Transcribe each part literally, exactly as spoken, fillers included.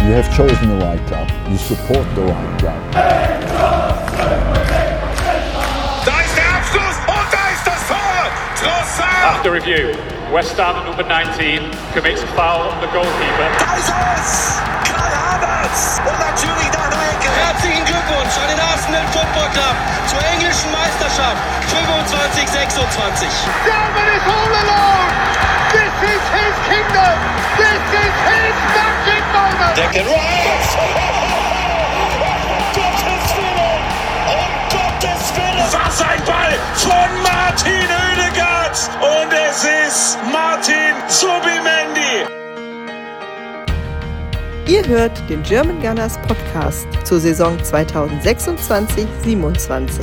You have chosen the right club. You support the right club. Da ist der Abschluss und da ist das Tor! Trossard! After review, West Ham number nineteen commits a foul on the goalkeeper. Da ist es! Kai Havertz! Und natürlich nach der Ecke. Herzlichen Glückwunsch an den Arsenal Football Club zur englischen Meisterschaft fünfundzwanzig sechsundzwanzig. Germany is all alone! This is his kingdom! This is his magic moment! Declan Rice! Gottes Willen! Um Gottes Willen! Was ein Ball von Martin Oedegaard! Und es ist Martin Zubimendi! Ihr hört den German Gunners Podcast zur Saison zweitausendsechsundzwanzig siebenundzwanzig.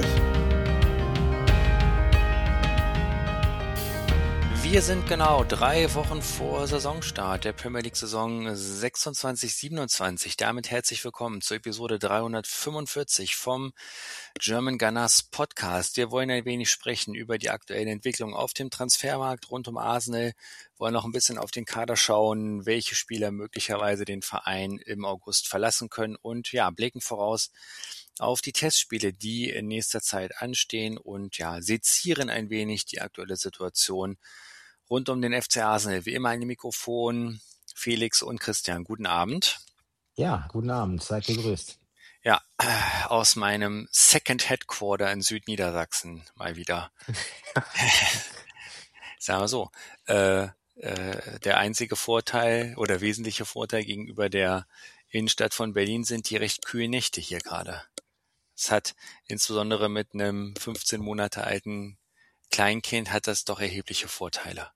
Wir sind genau drei Wochen vor Saisonstart der Premier League-Saison sechsundzwanzig siebenundzwanzig. Damit herzlich willkommen zur Episode dreihundertfünfundvierzig vom German Gunners Podcast. Wir wollen ein wenig sprechen über die aktuelle Entwicklung auf dem Transfermarkt rund um Arsenal, wollen noch ein bisschen auf den Kader schauen, welche Spieler möglicherweise den Verein im August verlassen können und ja, blicken voraus auf die Testspiele, die in nächster Zeit anstehen und ja, sezieren ein wenig die aktuelle Situation rund um den F C Arsenal. Wie immer ein Mikrofon, Felix und Christian. Guten Abend. Ja, guten Abend. Seid gegrüßt. Ja, aus meinem Second Headquarter in Südniedersachsen mal wieder. Sagen wir so, äh, äh, der einzige Vorteil oder wesentliche Vorteil gegenüber der Innenstadt von Berlin sind die recht kühlen Nächte hier gerade. Es hat insbesondere mit einem fünfzehn Monate alten Kleinkind hat das doch erhebliche Vorteile.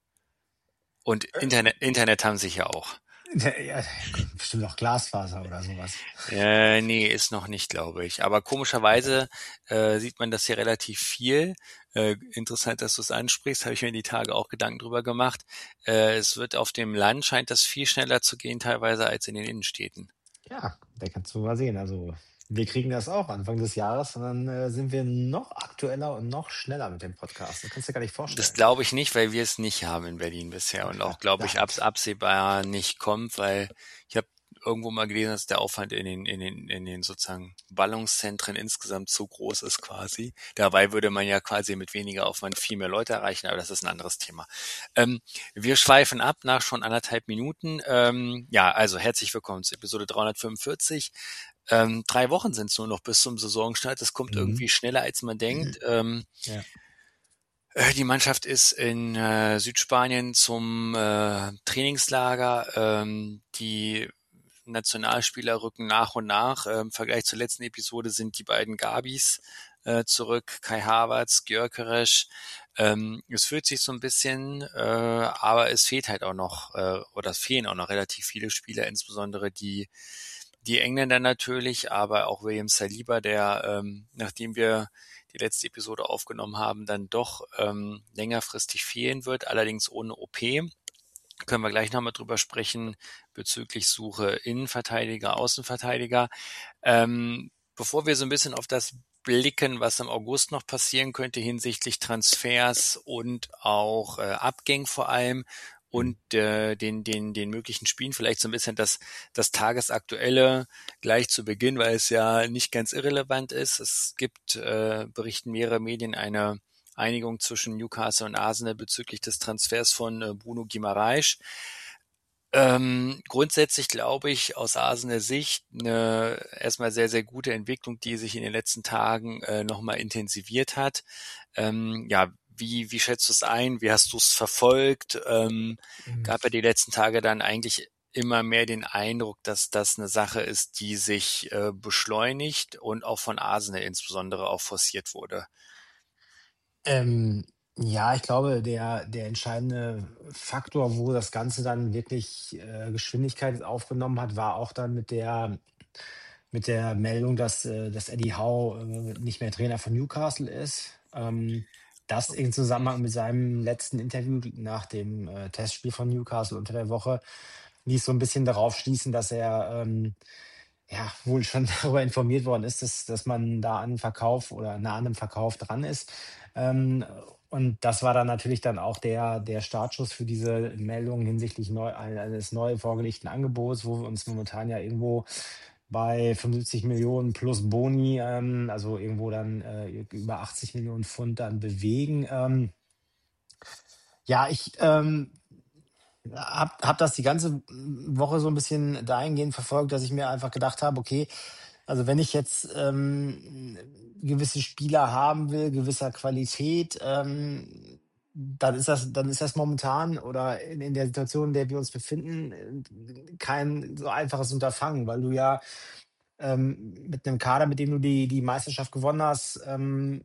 Und Internet, Internet haben sie ja auch. Ja, bestimmt auch Glasfaser oder sowas. Äh, nee, ist noch nicht, glaube ich. Aber komischerweise äh, sieht man das hier relativ viel. Äh, interessant, dass du es ansprichst, habe ich mir die Tage auch Gedanken drüber gemacht. Äh, es wird auf dem Land, scheint das viel schneller zu gehen teilweise als in den Innenstädten. Ja, da kannst du mal sehen. Also wir kriegen das auch Anfang des Jahres und dann äh, sind wir noch aktueller und noch schneller mit dem Podcast. Das kannst du dir gar nicht vorstellen. Das glaube ich nicht, weil wir es nicht haben in Berlin bisher und auch, glaube ich, abs- absehbar nicht kommt, weil ich habe irgendwo mal gelesen, dass der Aufwand in den, in den, in den sozusagen Ballungszentren insgesamt zu groß ist quasi. Dabei würde man ja quasi mit weniger Aufwand viel mehr Leute erreichen, aber das ist ein anderes Thema. Ähm, wir schweifen ab nach schon anderthalb Minuten. Ähm, ja, also herzlich willkommen zur Episode dreihundertfünfundvierzig. Ähm, drei Wochen sind es nur noch bis zum Saisonstart. Das kommt Mhm. irgendwie schneller, als man denkt. Ähm, Ja. äh, Die Mannschaft ist in äh, Südspanien zum äh, Trainingslager. Ähm, die Nationalspieler rücken nach und nach. Äh, Im Vergleich zur letzten Episode sind die beiden Gabis äh, zurück, Kai Havertz, Gyökeres. Ähm, es fühlt sich so ein bisschen, äh, aber es fehlt halt auch noch, äh, oder es fehlen auch noch relativ viele Spieler, insbesondere die die Engländer natürlich, aber auch William Saliba, der, ähm, nachdem wir die letzte Episode aufgenommen haben, dann doch ähm, längerfristig fehlen wird, allerdings ohne O P. Können wir gleich nochmal drüber sprechen bezüglich Suche Innenverteidiger, Außenverteidiger. Ähm, bevor wir so ein bisschen auf das blicken, was im August noch passieren könnte hinsichtlich Transfers und auch äh, Abgängen vor allem, und äh, den den den möglichen Spielen vielleicht so ein bisschen das das Tagesaktuelle gleich zu Beginn, weil es ja nicht ganz irrelevant ist. Es gibt, äh, berichten mehrere Medien, eine Einigung zwischen Newcastle und Arsenal bezüglich des Transfers von äh, Bruno Guimaraes. Ähm, grundsätzlich glaube ich aus Arsenal Sicht eine erstmal sehr, sehr gute Entwicklung, die sich in den letzten Tagen äh, nochmal intensiviert hat. Ähm, ja, Wie, wie schätzt du es ein? Wie hast du es verfolgt? Ähm, Mhm. gab ja die letzten Tage dann eigentlich immer mehr den Eindruck, dass das eine Sache ist, die sich äh, beschleunigt und auch von Arsenal insbesondere auch forciert wurde. Ähm, ja, ich glaube, der, der entscheidende Faktor, wo das Ganze dann wirklich äh, Geschwindigkeit aufgenommen hat, war auch dann mit der, mit der Meldung, dass, äh, dass Eddie Howe äh, nicht mehr Trainer von Newcastle ist. Ähm, das in Zusammenhang mit seinem letzten Interview nach dem äh, Testspiel von Newcastle unter der Woche ließ so ein bisschen darauf schließen, dass er ähm, ja wohl schon darüber informiert worden ist, dass, dass man da an einem Verkauf oder nah an einem Verkauf dran ist. Ähm, und das war dann natürlich dann auch der der Startschuss für diese Meldung hinsichtlich neu eines neu vorgelegten Angebots, wo wir uns momentan ja irgendwo bei fünfundsiebzig Millionen plus Boni, ähm, also irgendwo dann äh, über achtzig Millionen Pfund dann bewegen. Ähm, ja, ich ähm, habe hab das die ganze Woche so ein bisschen dahingehend verfolgt, dass ich mir einfach gedacht habe, okay, also wenn ich jetzt ähm, gewisse Spieler haben will, gewisser Qualität, ähm, dann ist das, dann ist das momentan oder in, in der Situation, in der wir uns befinden, äh, kein so einfaches Unterfangen, weil du ja ähm, mit einem Kader, mit dem du die, die Meisterschaft gewonnen hast, ähm,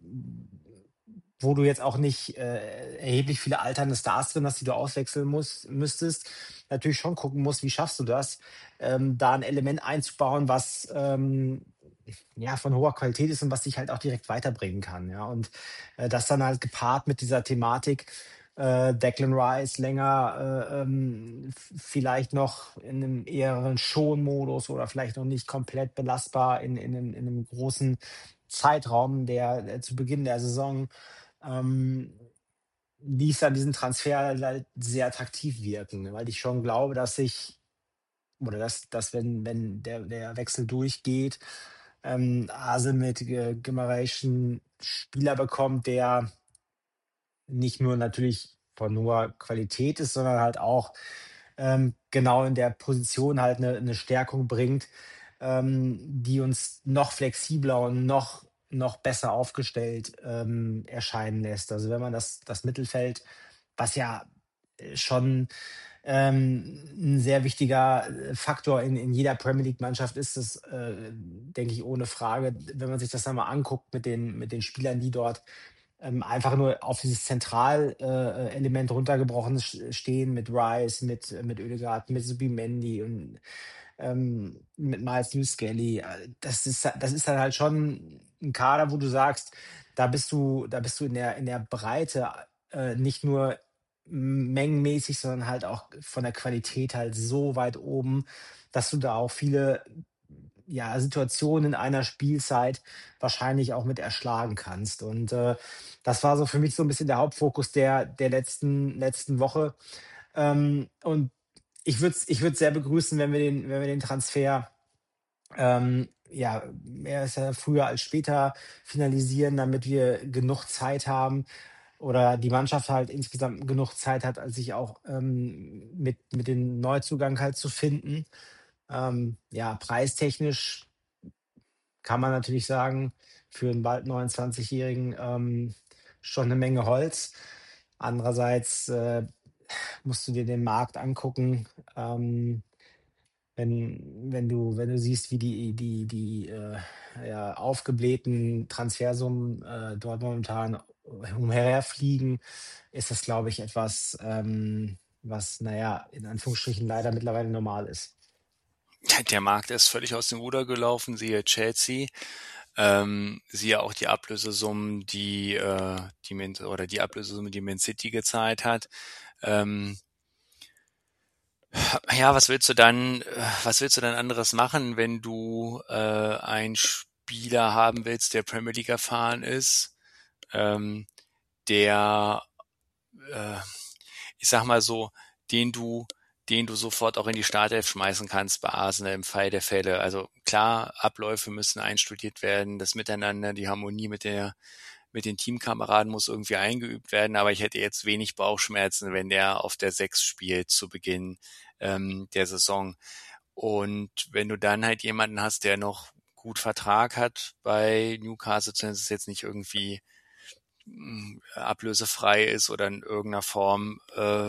wo du jetzt auch nicht äh, erheblich viele alternde Stars drin hast, die du auswechseln musst, müsstest, natürlich schon gucken musst, wie schaffst du das, ähm, da ein Element einzubauen, was ähm, ja von hoher Qualität ist und was dich halt auch direkt weiterbringen kann. Ja, und äh, das dann halt gepaart mit dieser Thematik, äh, Declan Rice länger äh, ähm, f- vielleicht noch in einem eheren Schonmodus oder vielleicht noch nicht komplett belastbar in, in, einem, in einem großen Zeitraum, der, der zu Beginn der Saison ähm, ließ dann diesen Transfer halt sehr attraktiv wirken, ne, weil ich schon glaube, dass sich oder dass, dass wenn, wenn der, der Wechsel durchgeht, ähm, Asel mit Ge- Gimareich einen Spieler bekommt, der nicht nur natürlich von hoher Qualität ist, sondern halt auch ähm, genau in der Position halt eine, eine Stärkung bringt, ähm, die uns noch flexibler und noch, noch besser aufgestellt ähm, erscheinen lässt. Also wenn man das, das Mittelfeld, was ja äh, schon ähm, ein sehr wichtiger äh, Faktor in, in jeder Premier League-Mannschaft ist, das, äh, denke ich, ohne Frage, wenn man sich das dann mal anguckt mit den, mit den Spielern, die dort ähm, einfach nur auf dieses Zentralelement äh, Element runtergebrochen sch- stehen mit Rice, mit, äh, mit Oedegaard, mit Zubimendi und ähm, mit Miles Lewis Skelly. Äh, Das ist, das ist dann halt schon ein Kader, wo du sagst, da bist du, da bist du in der, in der Breite äh, nicht nur mengenmäßig, sondern halt auch von der Qualität halt so weit oben, dass du da auch viele ja, Situationen in einer Spielzeit wahrscheinlich auch mit erschlagen kannst. Und äh, das war so für mich so ein bisschen der Hauptfokus der, der letzten, letzten Woche. Ähm, und ich würde es ich würd's sehr begrüßen, wenn wir den, wenn wir den Transfer ähm, ja, mehr ist ja früher als später finalisieren, damit wir genug Zeit haben oder die Mannschaft halt insgesamt genug Zeit hat, als sich auch ähm, mit, mit dem Neuzugang halt zu finden. Ähm, ja, preistechnisch kann man natürlich sagen, für einen bald neunundzwanzigjährigen ähm, schon eine Menge Holz. Andererseits äh, musst du dir den Markt angucken. Ähm, wenn, wenn du, wenn du siehst, wie die, die, die äh, ja, aufgeblähten Transfersummen äh, dort momentan umherfliegen, ist das, glaube ich, etwas, ähm, was, naja, in Anführungsstrichen leider mittlerweile normal ist. Der Markt ist völlig aus dem Ruder gelaufen, siehe Chelsea, ähm, siehe auch die Ablösesummen, die, äh, die Man, oder die Ablösesumme, die Man City gezahlt hat. Ähm, ja, was willst du dann, äh, was willst du dann anderes machen, wenn du äh, einen Spieler haben willst, der Premier League erfahren ist, ähm, der, äh, ich sag mal so, den du den du sofort auch in die Startelf schmeißen kannst bei Arsenal im Fall der Fälle. Also klar, Abläufe müssen einstudiert werden, das Miteinander, die Harmonie mit der mit den Teamkameraden muss irgendwie eingeübt werden, aber ich hätte jetzt wenig Bauchschmerzen, wenn der auf der Sechs spielt zu Beginn ähm, der Saison. Und wenn du dann halt jemanden hast, der noch gut Vertrag hat bei Newcastle, zumindest ist jetzt nicht irgendwie mh, ablösefrei ist oder in irgendeiner Form äh,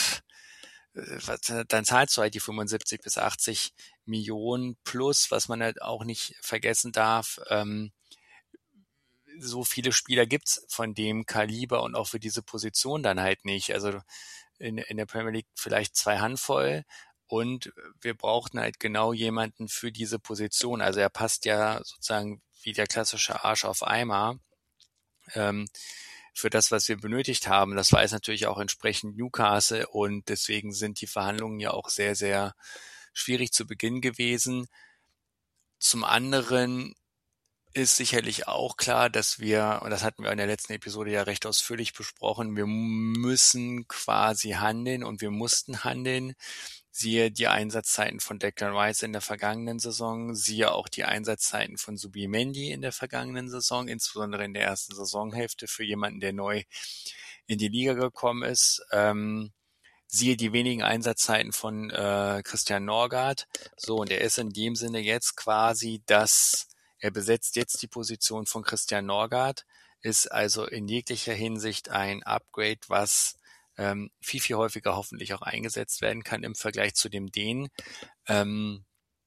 dann zahlst du halt die fünfundsiebzig bis achtzig Millionen plus, was man halt auch nicht vergessen darf. Ähm, so viele Spieler gibt's von dem Kaliber und auch für diese Position dann halt nicht. Also in, in der Premier League vielleicht zwei Handvoll und wir brauchten halt genau jemanden für diese Position. Also er passt ja sozusagen wie der klassische Arsch auf Eimer. Ähm, für das, was wir benötigt haben. Das war jetzt natürlich auch entsprechend Newcastle und deswegen sind die Verhandlungen ja auch sehr, sehr schwierig zu Beginn gewesen. Zum anderen ist sicherlich auch klar, dass wir, und das hatten wir in der letzten Episode ja recht ausführlich besprochen, wir müssen quasi handeln und wir mussten handeln. Siehe die Einsatzzeiten von Declan Rice in der vergangenen Saison, siehe auch die Einsatzzeiten von Zubimendi in der vergangenen Saison, insbesondere in der ersten Saisonhälfte für jemanden, der neu in die Liga gekommen ist. Ähm, siehe die wenigen Einsatzzeiten von äh, Christian Norgard. So, und er ist in dem Sinne jetzt quasi das, er besetzt jetzt die Position von Christian Norgard, ist also in jeglicher Hinsicht ein Upgrade, was ähm, viel, viel häufiger hoffentlich auch eingesetzt werden kann im Vergleich zu dem Dänen. Ähm,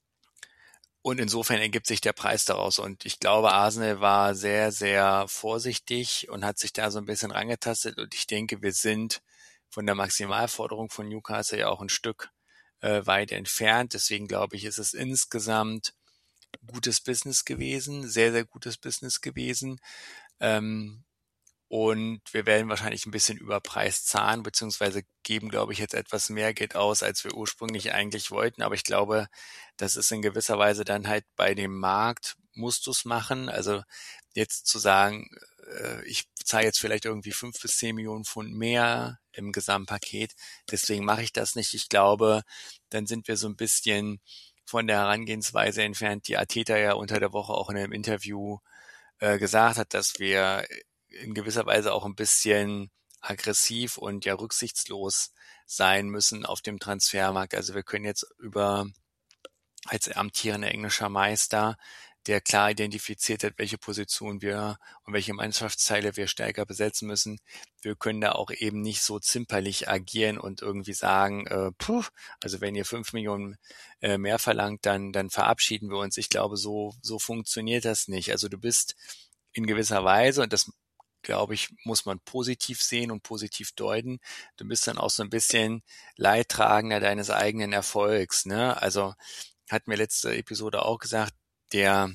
und insofern ergibt sich der Preis daraus. Und ich glaube, Arsenal war sehr, sehr vorsichtig und hat sich da so ein bisschen rangetastet. Und ich denke, wir sind von der Maximalforderung von Newcastle ja auch ein Stück äh, weit entfernt. Deswegen glaube ich, ist es insgesamt gutes Business gewesen, sehr, sehr gutes Business gewesen. Ähm, und wir werden wahrscheinlich ein bisschen überpreist zahlen, beziehungsweise geben, glaube ich, jetzt etwas mehr Geld aus, als wir ursprünglich eigentlich wollten. Aber ich glaube, das ist in gewisser Weise dann halt bei dem Markt, musst du es machen. Also jetzt zu sagen, äh, ich zahle jetzt vielleicht irgendwie fünf bis zehn Millionen Pfund mehr im Gesamtpaket, deswegen mache ich das nicht. Ich glaube, dann sind wir so ein bisschen von der Herangehensweise entfernt, die Arteta ja unter der Woche auch in einem Interview äh, gesagt hat, dass wir in gewisser Weise auch ein bisschen aggressiv und ja rücksichtslos sein müssen auf dem Transfermarkt. Also wir können jetzt über als amtierender englischer Meister, der klar identifiziert hat, welche Position wir und welche Mannschaftsteile wir stärker besetzen müssen. Wir können da auch eben nicht so zimperlich agieren und irgendwie sagen, äh, puh, also wenn ihr fünf Millionen äh, mehr verlangt, dann dann verabschieden wir uns. Ich glaube, so so funktioniert das nicht. Also du bist in gewisser Weise, und das glaube ich, muss man positiv sehen und positiv deuten. Du bist dann auch so ein bisschen Leidtragender deines eigenen Erfolgs, ne? Also hatten wir letzte Episode auch gesagt, der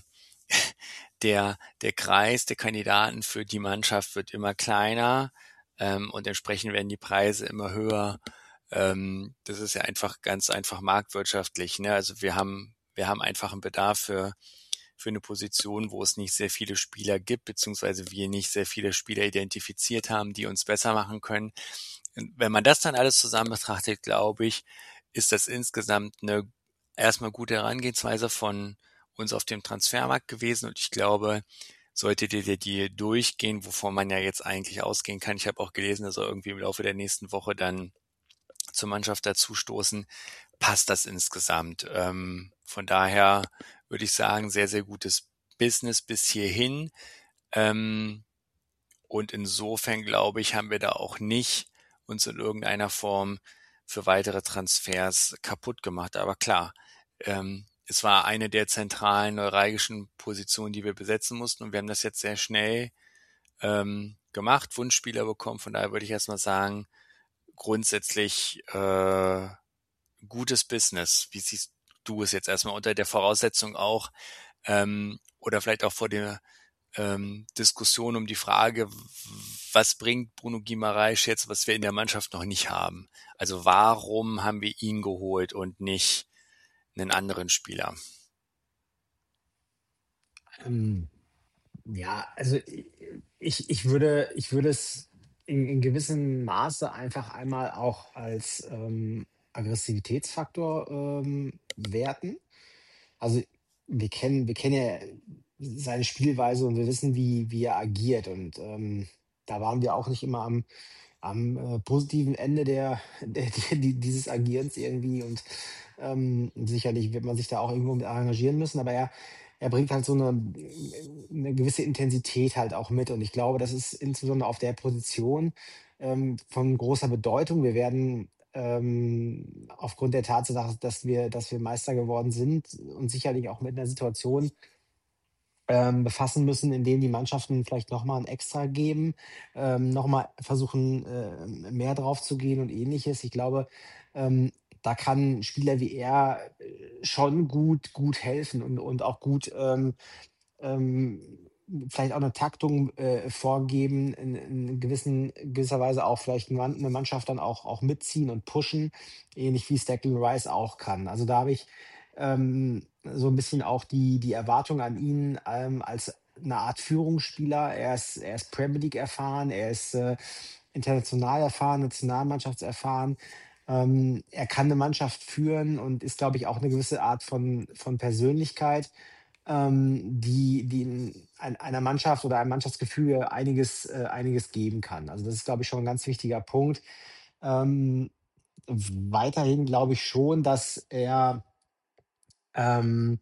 der der Kreis der Kandidaten für die Mannschaft wird immer kleiner ähm, und entsprechend werden die Preise immer höher. Ähm, das ist ja einfach ganz einfach marktwirtschaftlich, ne? Also wir haben wir haben einfach einen Bedarf für für eine Position, wo es nicht sehr viele Spieler gibt, beziehungsweise wir nicht sehr viele Spieler identifiziert haben, die uns besser machen können. Und wenn man das dann alles zusammen betrachtet, glaube ich, ist das insgesamt eine erstmal gute Herangehensweise von uns auf dem Transfermarkt gewesen. Und ich glaube, sollte der Deal durchgehen, wovon man ja jetzt eigentlich ausgehen kann. Ich habe auch gelesen, dass er irgendwie im Laufe der nächsten Woche dann zur Mannschaft dazustoßen, passt das insgesamt. Ähm, von daher würde ich sagen, sehr, sehr gutes Business bis hierhin. Ähm, und insofern, glaube ich, haben wir da auch nicht uns in irgendeiner Form für weitere Transfers kaputt gemacht. Aber klar, ähm, es war eine der zentralen neuralgischen Positionen, die wir besetzen mussten. Und wir haben das jetzt sehr schnell ähm, gemacht, Wunschspieler bekommen. Von daher würde ich erstmal sagen, grundsätzlich äh, gutes Business. Wie siehst du es jetzt erstmal unter der Voraussetzung auch ähm, oder vielleicht auch vor der ähm, Diskussion um die Frage, was bringt Bruno Guimaraes jetzt, was wir in der Mannschaft noch nicht haben? Also warum haben wir ihn geholt und nicht einen anderen Spieler? Ähm, ja, also ich, ich würde, ich würde es in, in gewissem Maße einfach einmal auch als ähm, Aggressivitätsfaktor ähm, werten. Also wir kennen, wir kennen ja seine Spielweise und wir wissen, wie, wie er agiert. Und ähm, da waren wir auch nicht immer am, am äh, positiven Ende der, der, der, die- dieses Agierens irgendwie. Und ähm, sicherlich wird man sich da auch irgendwo mit engagieren müssen, aber er, er bringt halt so eine, eine gewisse Intensität halt auch mit. Und ich glaube, das ist insbesondere auf der Position ähm, von großer Bedeutung. Wir werden ähm, aufgrund der Tatsache, dass wir, dass wir Meister geworden sind und sicherlich auch mit einer Situation ähm, befassen müssen, in denen die Mannschaften vielleicht nochmal ein Extra geben, ähm, nochmal versuchen, äh, mehr drauf zu gehen und ähnliches. Ich glaube, ähm, da kann ein Spieler wie er äh, schon gut, gut helfen und, und auch gut ähm, ähm, vielleicht auch eine Taktung äh, vorgeben, in, in gewissen, gewisser Weise auch vielleicht eine Mann- eine Mannschaft dann auch, auch mitziehen und pushen, ähnlich wie es Declan Rice auch kann. Also da habe ich ähm, so ein bisschen auch die die Erwartung an ihn, ähm, als eine Art Führungsspieler. Er ist er ist Premier League erfahren, er ist, äh, international erfahren, nationalmannschaftserfahren. Ähm, er kann eine Mannschaft führen und ist, glaube ich, auch eine gewisse Art von von Persönlichkeit, ähm, die die in ein einer Mannschaft oder einem Mannschaftsgefüge einiges äh, einiges geben kann. Also, das ist, glaube ich, schon ein ganz wichtiger Punkt. Ähm, Weiterhin glaube ich schon, dass er, ähm,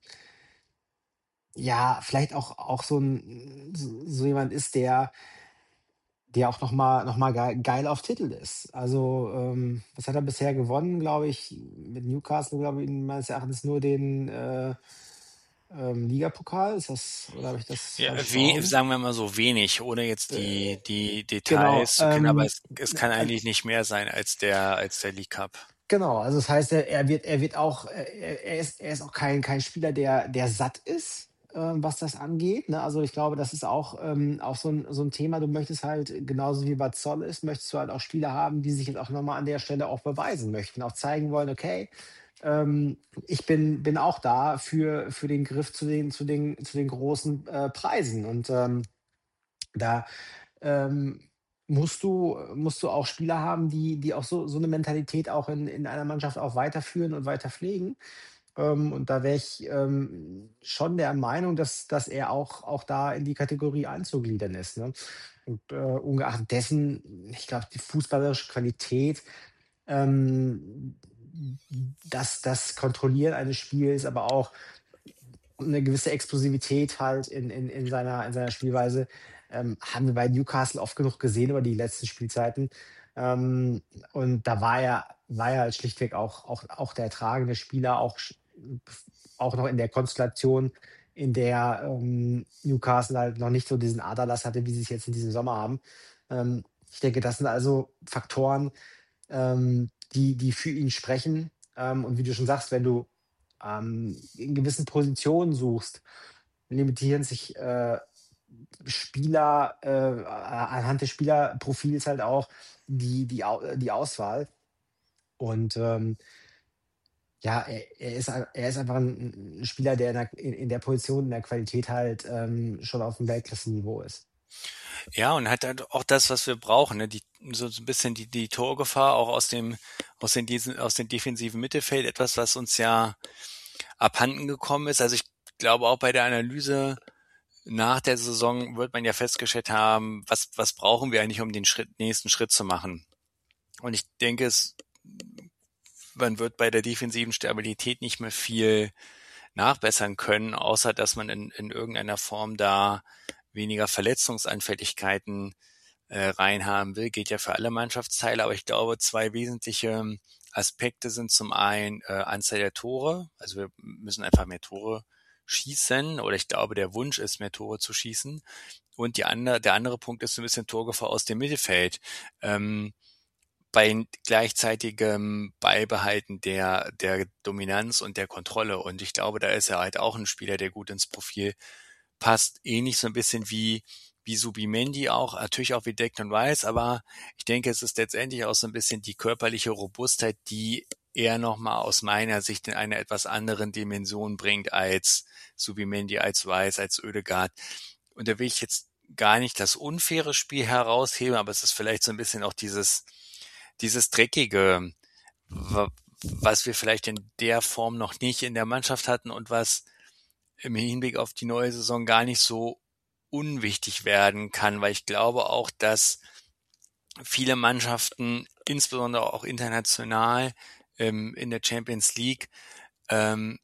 ja, vielleicht auch auch so 'n so so jemand ist, der der auch noch mal noch mal gei geil auf Titel ist. Also, ähm, was hat er bisher gewonnen, glaube ich, mit Newcastle, glaube ich, meines Erachtens nur den, äh, ähm, Ligapokal. Ist das, oder habe ich das Ja, falsch vor we Augen? sagen wir mal so wenig, ohne jetzt die Äh, die genau, Details zu kennen, aber ähm, es es kann al eigentlich nicht mehr sein als der als der League Cup. Genau, also das heißt, er er wird er wird auch äh, er er ist er ist auch kein kein Spieler, der der satt ist, ähm, was das angeht, ne? Also, ich glaube, das ist auch, ähm, auch so ein so 'n Thema. Du möchtest halt genauso wie bei Zoll ist, möchtest du halt auch Spieler haben, die sich jetzt auch noch mal an der Stelle auch beweisen möchten, auch zeigen wollen: „Okay, ähm, ich bin bin auch da für für den Griff zu den zu den zu den großen, äh, Preisen.“ Und, ähm, da ähm, musst du musst du auch Spieler haben, die die auch so so 'ne Mentalität auch in in einer Mannschaft auch weiterführen und weiter pflegen. Ähm, und da wäre ich, ähm, schon der Meinung, dass dass er auch auch da in die Kategorie einzugliedern ist, ne? Und, äh, ungeachtet dessen, ich glaube, die fußballerische Qualität, ähm, das das Kontrollieren eines Spiels, aber auch eine gewisse Explosivität halt in in in seiner in seiner Spielweise, ähm, haben wir bei Newcastle oft genug gesehen über die letzten Spielzeiten. Ähm, und da war er war er halt schlichtweg auch auch auch der tragende Spieler, auch sch auch noch in der Konstellation, in der, ähm, Newcastle halt noch nicht so diesen Aderlass hatte, wie sie es jetzt in diesem Sommer haben. Ähm, Ich denke, das sind also Faktoren, ähm, die die für ihn sprechen. Ähm, und wie du schon sagst, wenn du, ähm, in gewissen Positionen suchst, limitieren sich, äh, Spieler, äh, a anhand des Spielerprofils halt auch die die Au äh, die Auswahl. Und, ähm, ja, er er ist ei er ist einfach ein 'n Spieler, der in der in in der Position, in der Qualität halt, ähm, schon auf auf'm Weltklassenniveau ist. Ja, und hat halt auch das, was wir brauchen, ne? Die so so 'n bisschen die die Torgefahr auch aus dem aus den diesen aus dem defensiven Mittelfeld, etwas, was uns ja abhanden gekommen ist. Also, ich glaube auch bei der Analyse nach der Saison wird man ja festgestellt haben, was was brauchen wir eigentlich, um den Schritt nächsten Schritt zu machen? Und ich denke, es man wird bei der defensiven Stabilität nicht mehr viel nachbessern können, außer dass man in in irgendeiner Form da weniger Verletzungsanfälligkeiten, äh, reinhaben will. Geht ja für alle Mannschaftsteile, aber ich glaube, zwei wesentliche Aspekte sind zum einen, äh, Anzahl der Tore. Also, wir müssen einfach mehr Tore schießen, oder ich glaube, der Wunsch ist, mehr Tore zu schießen. Und die andere der andere Punkt ist so 'n bisschen Torgefahr aus dem Mittelfeld. Ähm, bei gleichzeitigem Beibehalten der der Dominanz und der Kontrolle. Und ich glaube, da ist er halt auch ein Spieler, der gut ins Profil passt. Ähnlich so ein bisschen wie wie Subimendi auch, natürlich auch wie Declan Rice, aber ich denke, es ist letztendlich auch so ein bisschen die körperliche Robustheit, die er noch mal aus meiner Sicht in eine etwas anderen Dimension bringt als Subimendi, als Rice, als Ødegaard. Und da will ich jetzt gar nicht das unfaire Spiel herausheben, aber es ist vielleicht so ein bisschen auch dieses dieses Dreckige, wa was wir vielleicht in der Form noch nicht in der Mannschaft hatten und was im Hinblick auf die neue Saison gar nicht so unwichtig werden kann, weil ich glaube auch, dass viele Mannschaften, insbesondere auch international, ähm, in der Champions League, ähm,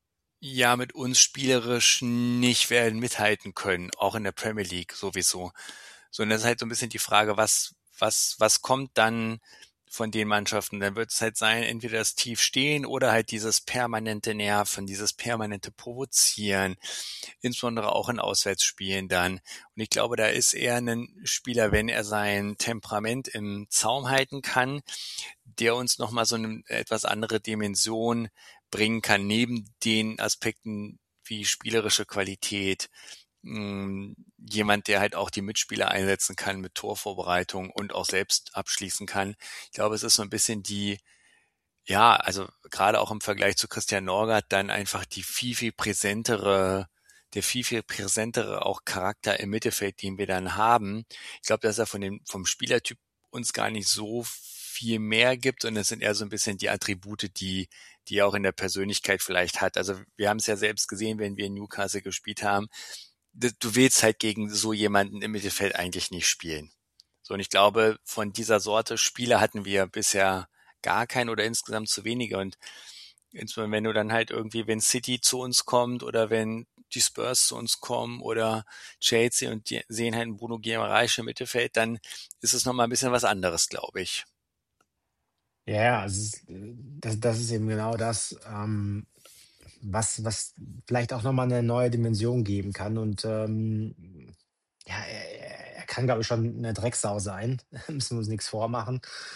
ja mit uns spielerisch nicht werden mithalten können, auch in der Premier League sowieso. So, und das ist halt so ein bisschen die Frage, was was was kommt dann von den Mannschaften? Dann wird es halt sein, entweder das tief stehen oder halt dieses permanente Nerven, dieses permanente Provozieren, insbesondere auch in Auswärtsspielen dann. Und ich glaube, da ist er ein Spieler, wenn er sein Temperament im Zaum halten kann, der uns noch mal so eine etwas andere Dimension bringen kann, neben den Aspekten wie spielerische Qualität, mh, jemand, der halt auch die Mitspieler einsetzen kann mit Torvorbereitung und auch selbst abschließen kann. Ich glaube, es ist so ein bisschen die Ja, also gerade auch im Vergleich zu Christian Norgard dann einfach die viel, viel präsentere, der viel, viel präsentere auch Charakter im Mittelfeld, den wir dann haben. Ich glaube, dass er von dem, vom Spielertyp uns gar nicht so viel mehr gibt und es sind eher so ein bisschen die Attribute, die, die er auch in der Persönlichkeit vielleicht hat. Also wir haben es ja selbst gesehen, wenn wir in Newcastle gespielt haben. Du du willst halt gegen so jemanden im Mittelfeld eigentlich nicht spielen. So, und ich glaube, von dieser Sorte Spieler hatten wir bisher gar keinen oder insgesamt zu wenige. Und insbesondere wenn du dann halt irgendwie, wenn City zu uns kommt oder wenn die Spurs zu uns kommen oder Chelsea und die sehen halt einen Bruno Guimaraes im Mittelfeld, dann ist es nochmal ein bisschen was anderes, glaube ich. Ja, ja, also es ist, äh, das das ist eben genau das, ähm, was was vielleicht auch noch mal 'ne neue Dimension geben kann und, ähm, ja, er er er kann, glaube ich, schon eine Drecksau sein, müssen wir uns nichts vormachen.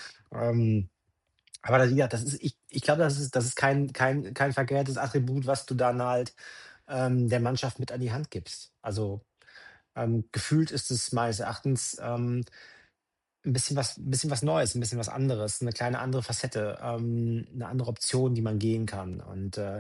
Ähm, aber das, ja, das ist, ich ich glaube, das ist das ist kein kein kein verkehrtes Attribut, was du dann halt, ähm, der Mannschaft mit an die Hand gibst. Also, ähm, gefühlt ist es meines Erachtens, ähm 'n bisschen was 'n bisschen was Neues, ein bisschen was anderes, eine kleine andere Facette, ähm, 'ne andere Option, die man gehen kann. Und, äh,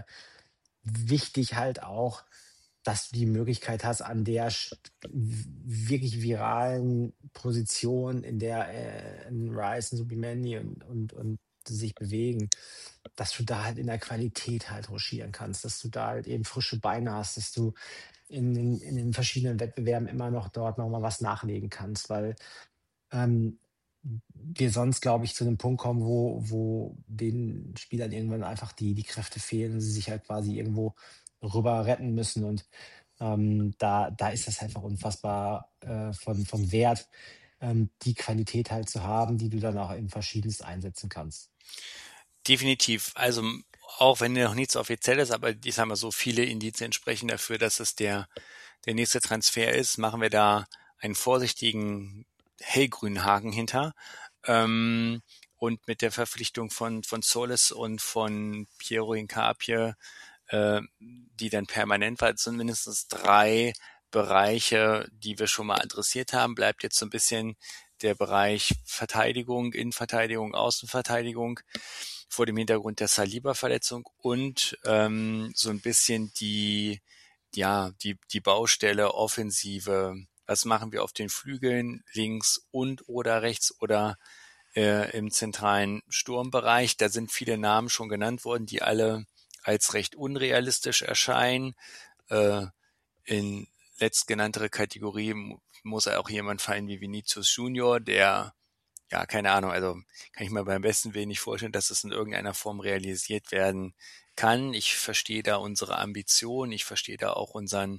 wichtig halt auch, dass du die Möglichkeit hast, an der st w wirklich viralen Position, in der, äh, 'n Rice, 'n Subimendi und und und sich bewegen, dass du da halt in der Qualität halt rochieren kannst, dass du da halt eben frische Beine hast, dass du in den in den verschiedenen Wettbewerben immer noch dort noch mal was nachlegen kannst, weil ähm, wir sonst, glaube ich, zu einem Punkt kommen, wo wo den Spielern irgendwann einfach die die Kräfte fehlen und sie sich halt quasi irgendwo rüber retten müssen. Und, ähm, da da ist das einfach unfassbar, äh, von von Wert, ähm, die Qualität halt zu haben, die du dann auch in verschiedenst einsetzen kannst. Definitiv. Also m- auch wenn noch nichts offiziell ist, aber ich sage mal so, viele Indizien sprechen dafür, dass es der, der nächste Transfer ist, machen wir da einen vorsichtigen hellgrünen Haken hinter. Ähm, und mit der Verpflichtung von, von Solis und von Piero Hincapié, äh, die dann permanent war, sind mindestens drei Bereiche, die wir schon mal adressiert haben. Bleibt jetzt so ein bisschen der Bereich Verteidigung, Innenverteidigung, Außenverteidigung vor dem Hintergrund der Saliba-Verletzung und ähm, so ein bisschen die, ja, die, die Baustelle Offensive. Was machen wir auf den Flügeln, links und oder rechts oder äh, im zentralen Sturmbereich? Da sind viele Namen schon genannt worden, die alle als recht unrealistisch erscheinen. Äh, in letztgenanntere Kategorie mu- muss auch jemand fallen wie Vinicius Junior, der, ja, keine Ahnung, also kann ich mir beim besten Willen nicht vorstellen, dass es in irgendeiner Form realisiert werden kann. Ich verstehe da unsere Ambition, ich verstehe da auch unseren,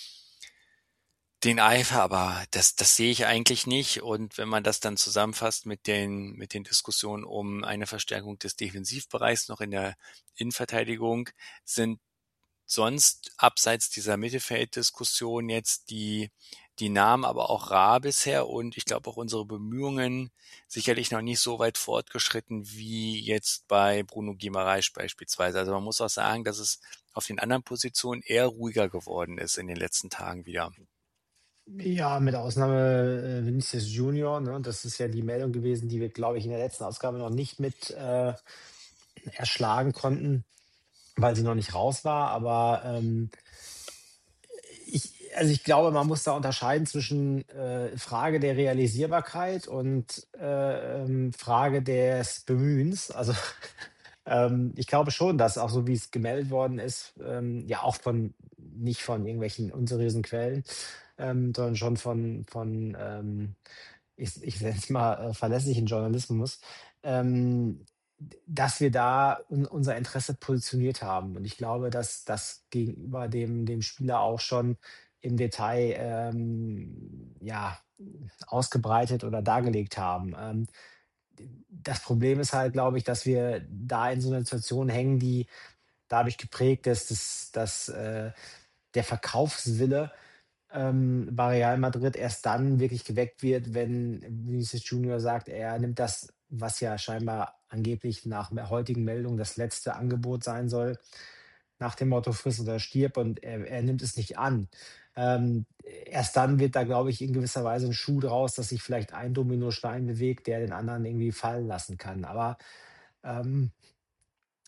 den Eifer, aber das, das sehe ich eigentlich nicht. Und wenn man das dann zusammenfasst mit den, mit den Diskussionen um eine Verstärkung des Defensivbereichs noch in der Innenverteidigung, sind sonst abseits dieser Mittelfelddiskussion jetzt die, die Namen aber auch rar bisher und ich glaube auch unsere Bemühungen sicherlich noch nicht so weit fortgeschritten wie jetzt bei Bruno Guimaraes beispielsweise. Also man muss auch sagen, dass es auf den anderen Positionen eher ruhiger geworden ist in den letzten Tagen wieder. Ja, mit Ausnahme, äh, Vinicius Junior, ne? Das ist ja die Meldung gewesen, die wir, glaube ich, in der letzten Ausgabe noch nicht mit, äh, erschlagen konnten, weil sie noch nicht raus war. Aber, ähm, ich also, ich glaube, man muss da unterscheiden zwischen, äh, Frage der Realisierbarkeit und, äh, ähm, Frage des Bemühens. Also, ähm, ich glaube schon, dass auch so, wie es gemeldet worden ist, ähm, ja auch von nicht von irgendwelchen unseriösen Quellen, ähm, sondern schon von von, ähm, ich ich nenne es mal, äh, verlässlichen Journalismus, ähm, d dass wir da un unser Interesse positioniert haben. Und ich glaube, dass das gegenüber dem dem Spieler auch schon im Detail, ähm, ja, ausgebreitet oder dargelegt haben. Ähm, das Problem ist halt, glaube ich, dass wir da in so 'ner Situation hängen, die dadurch geprägt ist, dass dass, äh, der Verkaufswille, ähm, bei Real Madrid erst dann wirklich geweckt wird, wenn Vinicius Junior sagt, er nimmt das, was ja scheinbar angeblich nach me heutigen Meldungen das letzte Angebot sein soll, nach dem Motto: „Friss oder stirb“, und er er nimmt es nicht an. Ähm, erst dann wird da, glaube ich, in gewisser Weise ein Schuh draus, dass sich vielleicht ein Dominostein bewegt, der den anderen irgendwie fallen lassen kann. Aber, ähm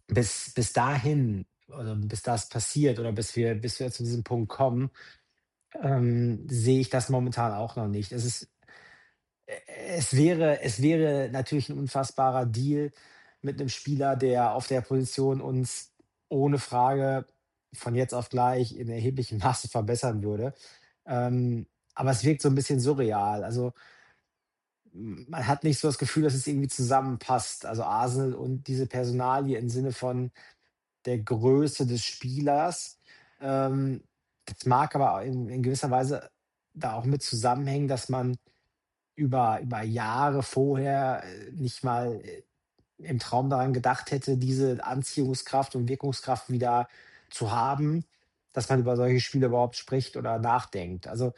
bis bis dahin oder bis das passiert oder bis wir bis wir zu diesem Punkt kommen, ähm, sehe ich das momentan auch noch nicht. Es ist äh, es wäre es wäre natürlich ein unfassbarer Deal mit einem Spieler, der auf der Position uns ohne Frage von jetzt auf gleich in erheblichem Maße verbessern würde. Ähm, aber es wirkt so ein bisschen surreal. Also, m man hat nicht so das Gefühl, dass es irgendwie zusammenpasst. Also, Arsenal und diese Personalie im Sinne von der Größe des Spielers. Ähm, das mag aber in in gewisser Weise da auch mit zusammenhängen, dass man über über Jahre vorher, äh, nicht mal, äh, im Traum daran gedacht hätte, diese Anziehungskraft und Wirkungskraft wieder zu haben, dass man über solche Spiele überhaupt spricht oder nachdenkt. Also,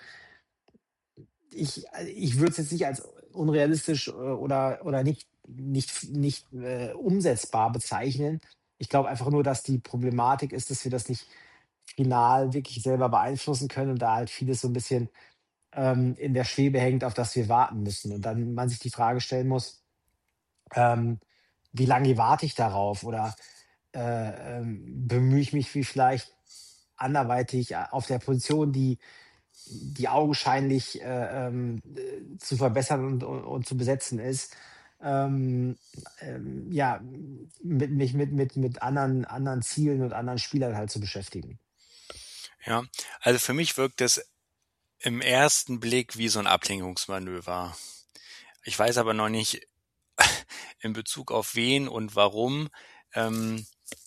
ich äh, ich würde es jetzt nicht als unrealistisch, äh, oder oder nicht nicht nicht, äh, umsetzbar bezeichnen. Ich glaube einfach nur, dass die Problematik ist, dass wir das nicht final wirklich selber beeinflussen können und da halt vieles so ein bisschen, ähm, in der Schwebe hängt, auf das wir warten müssen. Und dann man sich die Frage stellen muss, ähm, wie lange warte ich darauf? Oder, äh, ähm, bemühe ich mich wie vielleicht anderweitig a auf der Position, die die augenscheinlich, äh, ähm, äh, zu verbessern und und und zu besetzen ist, ähm, ähm, ja, mit mich mit mit mit anderen anderen Zielen und anderen Spielern halt zu beschäftigen. Ja, also für mich wirkt es im ersten Blick wie so ein Ablenkungsmanöver. Ich weiß aber noch nicht in Bezug auf wen und warum. Ähm,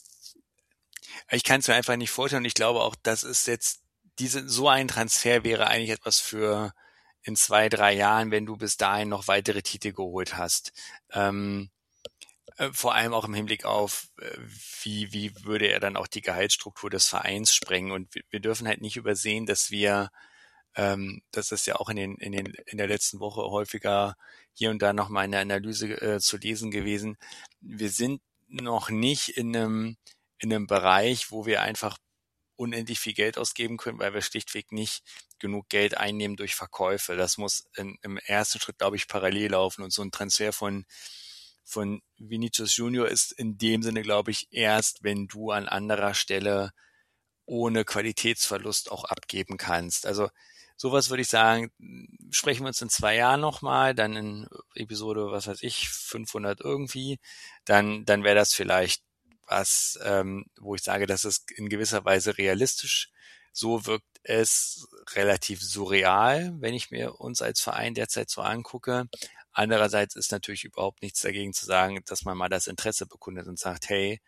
ich kann es mir einfach nicht vorstellen und ich glaube auch, das ist jetzt diese so ein Transfer wäre eigentlich etwas für in zwei, drei Jahren, wenn du bis dahin noch weitere Titel geholt hast. Ähm, äh, vor allem auch im Hinblick auf, äh, wie wie würde er dann auch die Gehaltsstruktur des Vereins sprengen. Und wir wir dürfen halt nicht übersehen, dass wir ähm, das ist ja auch in den, in den, in der letzten Woche häufiger hier und da noch mal in der Analyse äh, zu lesen gewesen. Wir sind noch nicht in einem, in einem Bereich, wo wir einfach unendlich viel Geld ausgeben können, weil wir schlichtweg nicht genug Geld einnehmen durch Verkäufe. Das muss in, im ersten Schritt, glaube ich, parallel laufen. Und so ein Transfer von, von Vinicius Junior ist in dem Sinne, glaube ich, erst, wenn du an anderer Stelle ohne Qualitätsverlust auch abgeben kannst. Also sowas würde ich sagen, sprechen wir uns in zwei Jahren nochmal, dann in Episode, was weiß ich, fünfhundert irgendwie, dann, dann wäre das vielleicht was, ähm, wo ich sage, das ist in gewisser Weise realistisch. So wirkt es relativ surreal, wenn ich mir uns als Verein derzeit so angucke. Andererseits ist natürlich überhaupt nichts dagegen zu sagen, dass man mal das Interesse bekundet und sagt, hey,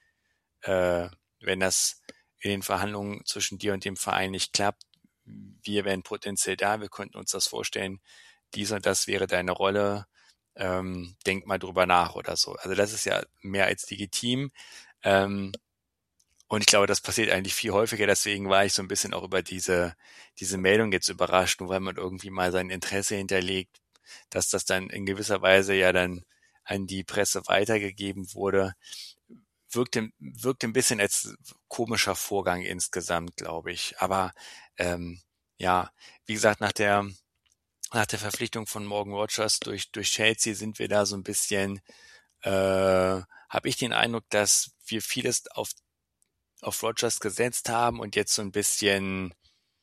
äh, wenn das in den Verhandlungen zwischen dir und dem Verein nicht klappt, wir wären potenziell da, wir könnten uns das vorstellen, dies und das wäre deine Rolle, ähm, denk mal drüber nach oder so. Also das ist ja mehr als legitim. Ähm, und ich glaube, das passiert eigentlich viel häufiger, deswegen war ich so ein bisschen auch über diese, diese Meldung jetzt überrascht, nur weil man irgendwie mal sein Interesse hinterlegt, dass das dann in gewisser Weise ja dann an die Presse weitergegeben wurde, wirkt, wirkt ein bisschen als komischer Vorgang insgesamt, glaube ich. Aber ähm, ja, wie gesagt, nach der nach der Verpflichtung von Morgan Rogers durch durch Chelsea sind wir da so ein bisschen, äh, habe ich den Eindruck, dass wir vieles auf auf Rogers gesetzt haben und jetzt so ein bisschen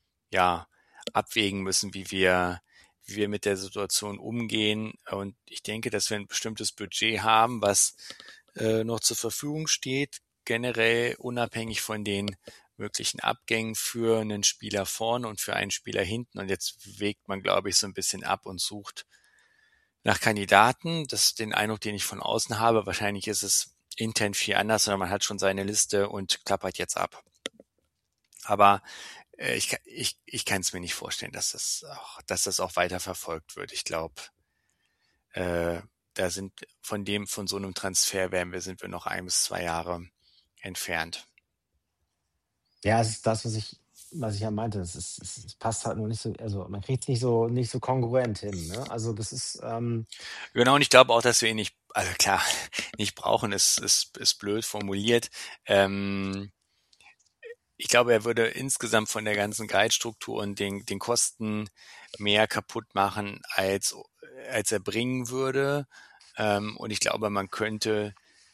ja abwägen müssen, wie wir wie wir mit der Situation umgehen. Und ich denke, dass wir ein bestimmtes Budget haben, was äh, noch zur Verfügung steht, generell unabhängig von den möglichen Abgängen für einen Spieler vorne und für einen Spieler hinten. Und jetzt wägt man, glaube ich, so ein bisschen ab und sucht nach Kandidaten. Das ist den Eindruck, den ich von außen habe. Wahrscheinlich ist es intern viel anders, sondern man hat schon seine Liste und klappert jetzt ab. Aber äh, ich, ich, ich kann es mir nicht vorstellen, dass das auch, dass das auch weiter verfolgt wird. Ich glaube, äh, da sind von dem, von so einem Transfer werden wir, sind wir noch ein bis zwei Jahre entfernt. Ja, es ist das, was ich was ich ja meinte. Es ist es es passt halt nur nicht so, also, man kriegt's nicht so nicht so kongruent hin, ne? Also, das ist, ähm Genau, und ich glaube auch, dass wir ihn nicht, also klar, nicht brauchen, ist, ist, ist blöd formuliert. Ähm, ich glaube, er würde insgesamt von der ganzen Gehaltsstruktur und den, den Kosten mehr kaputt machen, als, als er bringen würde. Ähm, und ich glaube, man könnte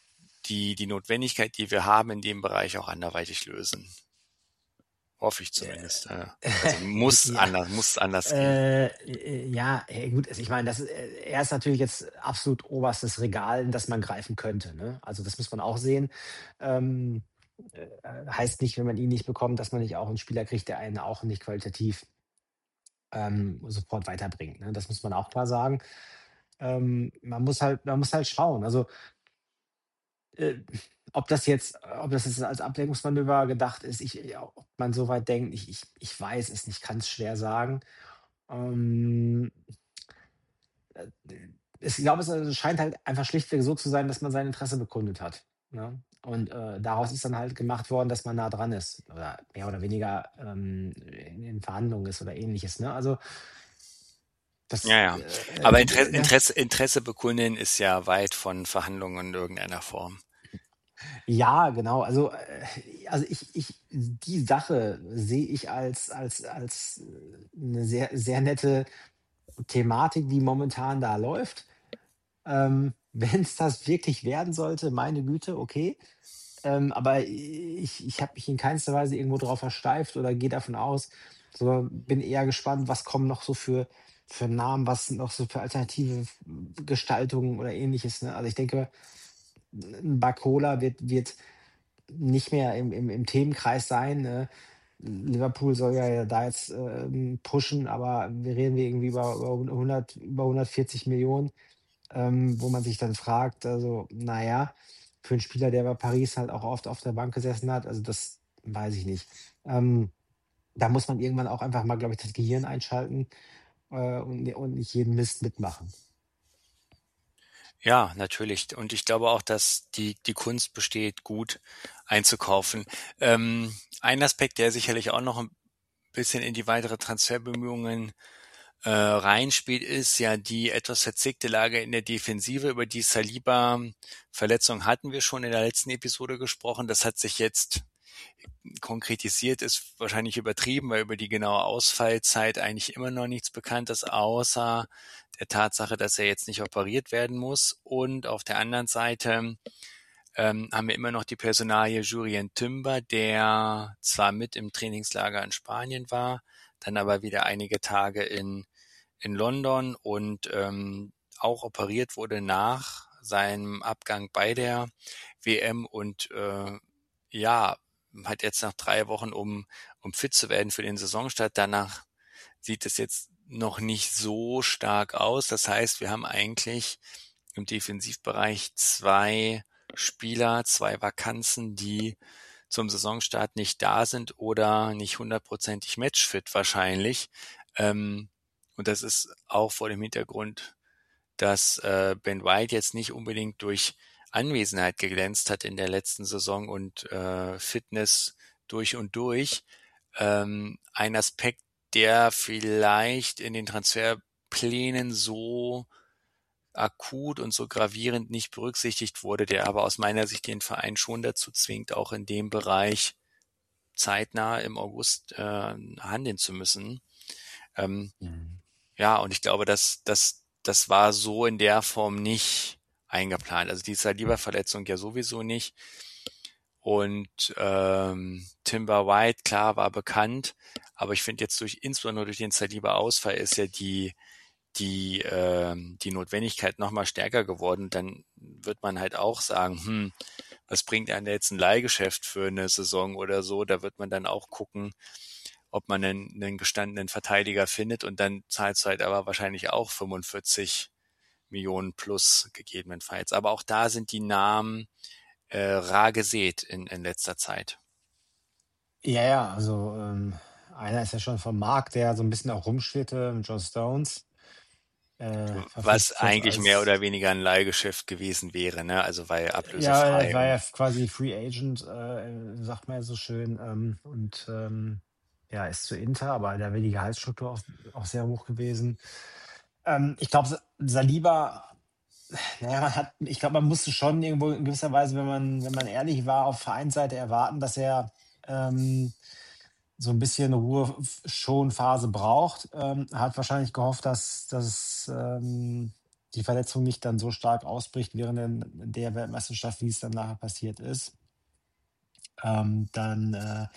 die, die Notwendigkeit, die wir haben, in dem Bereich auch anderweitig lösen. Hoffe ich zumindest. Äh, also muss Ja. anders, muss anders gehen. Äh, äh, ja, äh, gut, also ich meine, das ist, äh, er ist natürlich jetzt absolut oberstes Regal, in das man greifen könnte. Ne? Also das muss man auch sehen. Ähm, äh, heißt nicht, wenn man ihn nicht bekommt, dass man nicht auch einen Spieler kriegt, der einen auch nicht qualitativ ähm, sofort weiterbringt. Ne? Das muss man auch klar sagen. Ähm, man muss halt, man muss halt schauen. Also äh, ob das jetzt, ob das jetzt als Ablenkungsmanöver gedacht ist, ich, ja, ob man so weit denkt, ich, ich, ich weiß es nicht, kann es schwer sagen. Ähm, äh, ich glaube, es äh, scheint halt einfach schlichtweg so zu sein, dass man sein Interesse bekundet hat. Ne? Und äh, daraus ist dann halt gemacht worden, dass man nah dran ist oder mehr oder weniger ähm, in, in Verhandlungen ist oder ähnliches. Ne? Also das, Ja, ja. äh, Aber äh, Interesse, ne? Interesse, Interesse bekunden ist ja weit von Verhandlungen in irgendeiner Form. Ja, genau. Also, äh, also ich, ich, die Sache sehe ich als, als, als äh, eine sehr, sehr nette Thematik, die momentan da läuft. Ähm, Wenn es das wirklich werden sollte, meine Güte, okay. Ähm, aber ich, ich habe mich in keinster Weise irgendwo drauf versteift oder gehe davon aus, sondern bin eher gespannt, was kommen noch so für, für Namen, was sind noch so für alternative Gestaltungen oder ähnliches. Ne? Also ich denke, ein Barcola wird, wird nicht mehr im, im, im Themenkreis sein. Ne? Liverpool soll ja da jetzt ähm, pushen, aber wir reden wir irgendwie über, über hundert, über hundertvierzig Millionen, ähm, wo man sich dann fragt, also naja, für einen Spieler, der bei Paris halt auch oft auf der Bank gesessen hat, also das weiß ich nicht. Ähm, Da muss man irgendwann auch einfach mal, glaube ich, das Gehirn einschalten äh, und, und nicht jeden Mist mitmachen. Ja, natürlich. Und ich glaube auch, dass die, die Kunst besteht, gut einzukaufen. Ähm, ein Aspekt, der sicherlich auch noch ein bisschen in die weitere Transferbemühungen äh, reinspielt, ist ja die etwas verzwickte Lage in der Defensive. Über die Saliba-Verletzung hatten wir schon in der letzten Episode gesprochen. Das hat sich jetzt konkretisiert, ist wahrscheinlich übertrieben, weil über die genaue Ausfallzeit eigentlich immer noch nichts bekannt ist, außer der Tatsache, dass er jetzt nicht operiert werden muss. Und auf der anderen Seite ähm, haben wir immer noch die Personalie Jurien Timber, der zwar mit im Trainingslager in Spanien war, dann aber wieder einige Tage in, in London und ähm, auch operiert wurde nach seinem Abgang bei der W M und äh, ja, hat jetzt nach drei Wochen, um, um fit zu werden für den Saisonstart. Danach sieht es jetzt noch nicht so stark aus. Das heißt, wir haben eigentlich im Defensivbereich zwei Spieler, zwei Vakanzen, die zum Saisonstart nicht da sind oder nicht hundertprozentig matchfit wahrscheinlich. Ähm, und das ist auch vor dem Hintergrund, dass äh, Ben White jetzt nicht unbedingt durch Anwesenheit geglänzt hat in der letzten Saison und äh, Fitness durch und durch. Ähm, ein Aspekt, der vielleicht in den Transferplänen so akut und so gravierend nicht berücksichtigt wurde, der aber aus meiner Sicht den Verein schon dazu zwingt, auch in dem Bereich zeitnah im August äh, handeln zu müssen. Ähm, Mhm. Ja, und ich glaube, dass das das war so in der Form nicht eingeplant. Also die Saliba-Verletzung ja sowieso nicht. Und ähm, Timber White, klar, war bekannt, aber ich finde jetzt durch insbesondere durch den Saliba-Ausfall ist ja die die ähm, die Notwendigkeit noch mal stärker geworden. Dann wird man halt auch sagen, hm, was bringt einem jetzt ein Leihgeschäft für eine Saison oder so? Da wird man dann auch gucken, ob man einen, einen gestandenen Verteidiger findet und dann zahlt es halt aber wahrscheinlich auch fünfundvierzig Millionen plus gegebenenfalls. Aber auch da sind die Namen äh, rar gesät in, in letzter Zeit. Ja, ja, also ähm, einer ist ja schon vom Markt, der so ein bisschen auch rumschwirrte, John Stones. Äh, Was verpflichtet jetzt eigentlich mehr als, oder weniger ein Leihgeschäft gewesen wäre, ne? Also weil ja, er ablösefrei war ja und quasi Free Agent, äh, sagt man ja so schön, ähm, und ähm, ja, ist zu Inter, aber da wäre die Gehaltsstruktur auch, auch sehr hoch gewesen. Ähm, ich glaube, Saliba, naja, man hat, ich glaube, man musste schon irgendwo in gewisser Weise, wenn man, wenn man ehrlich war, auf Vereinsseite erwarten, dass er ähm, so ein bisschen Ruhe-Schonphase braucht. Ähm, hat wahrscheinlich gehofft, dass, dass ähm, die Verletzung nicht dann so stark ausbricht während der der Weltmeisterschaft, wie es dann nachher passiert ist, ähm, dann, äh,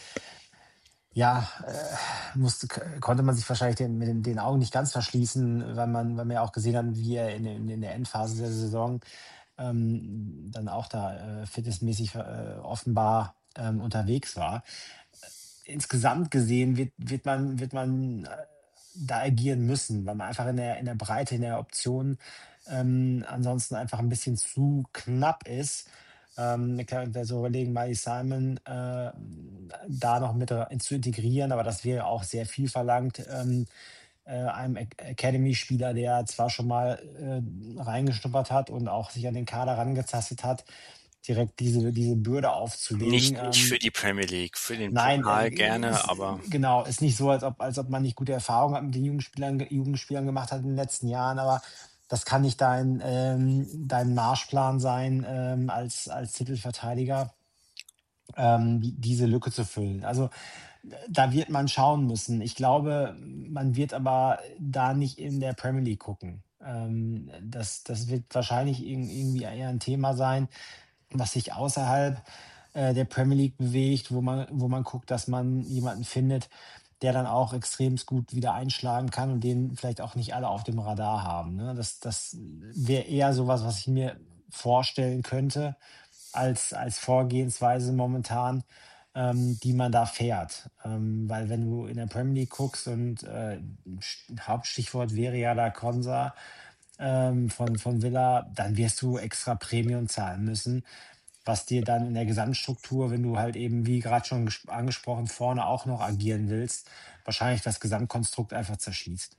ja, äh, musste k konnte man sich wahrscheinlich den mit den den Augen nicht ganz verschließen, weil man weil man ja auch gesehen hat, wie er in in in der Endphase der Saison, ähm, dann auch da, äh, fitnessmäßig, äh, offenbar, ähm, unterwegs war. Insgesamt gesehen wird wird man wird man, äh, da agieren müssen, weil man einfach in der in der Breite, in der Option, ähm, ansonsten einfach ein bisschen zu knapp ist. Ähm, man kann da so überlegen, Miley Simon, äh, da noch mit rei zu integrieren, aber das wäre auch sehr viel verlangt, ähm, äh, einem Ac Academy-Spieler, der zwar schon mal, äh, reingeschnuppert hat und auch sich an den Kader rangetastet hat, direkt diese diese Bürde aufzulegen. Nicht nicht für Ähm, die Premier League, für den nein, äh, Pokal g gerne, ist aber genau, ist nicht so, als ob als ob man nicht gute Erfahrungen hat mit den Jugendspielern Jugendspielern gemacht hat in den letzten Jahren, aber das kann nicht dein, ähm dein Marschplan sein, ähm, als als Titelverteidiger, ähm, die diese Lücke zu füllen. Also, da wird man schauen müssen. Ich glaube, man wird aber da nicht in der Premier League gucken. Ähm, das das wird wahrscheinlich irgen irgendwie eher ein Thema sein, was sich außerhalb, äh, der Premier League bewegt, wo man wo man guckt, dass man jemanden findet, der dann auch extremst gut wieder einschlagen kann und den vielleicht auch nicht alle auf dem Radar haben, ne? Das das wäre eher so was, was ich mir vorstellen könnte als als Vorgehensweise momentan, ähm, die man da fährt. Ähm, weil wenn du in der Premier League guckst und, äh, St Hauptstichwort wäre ja da Konsa, ähm, von von Villa, dann wirst du extra Premium zahlen müssen, was dir dann in der Gesamtstruktur, wenn du halt eben, wie gerade schon ges angesprochen, vorne auch noch agieren willst, wahrscheinlich das Gesamtkonstrukt einfach zerschießt.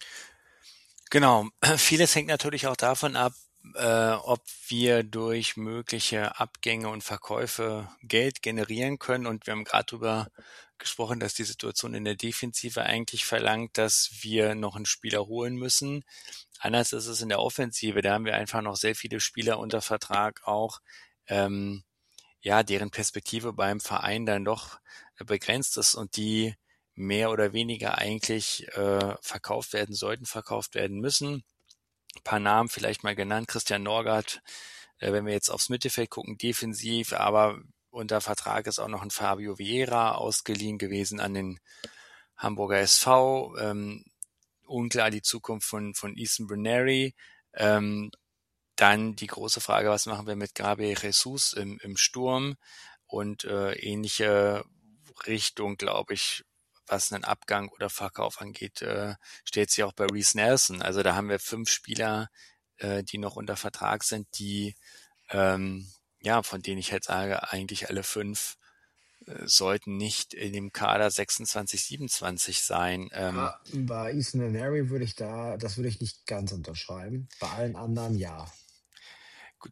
Genau. Vieles hängt natürlich auch davon ab, äh, ob wir durch mögliche Abgänge und Verkäufe Geld generieren können. Und wir haben gerade drüber gesprochen, dass die Situation in der Defensive eigentlich verlangt, dass wir noch einen Spieler holen müssen. Anders ist es in der Offensive. Da haben wir einfach noch sehr viele Spieler unter Vertrag auch, ähm, ja, deren Perspektive beim Verein dann doch äh, begrenzt ist und die mehr oder weniger eigentlich äh, verkauft werden sollten, verkauft werden müssen. Ein paar Namen vielleicht mal genannt. Christian Norgard, äh, wenn wir jetzt aufs Mittelfeld gucken, defensiv, aber unter Vertrag ist auch noch ein Fabio Vieira ausgeliehen gewesen an den Hamburger S V. Ähm, unklar die Zukunft von, von Ethan Bruneri. Ähm, dann die große Frage, was machen wir mit Gabriel Jesus im, im Sturm? Und äh, ähnliche Richtung, glaube ich, was einen Abgang oder Verkauf angeht, äh, steht sie auch bei Reiss Nelson. Also da haben wir fünf Spieler, äh, die noch unter Vertrag sind, die, ähm, ja, von denen ich halt sage, eigentlich alle fünf äh, sollten nicht in dem Kader sechsundzwanzig, siebenundzwanzig sein. Ähm, Ja, bei Ethan Nwaneri würde ich da das würde ich nicht ganz unterschreiben. Bei allen anderen ja. gut.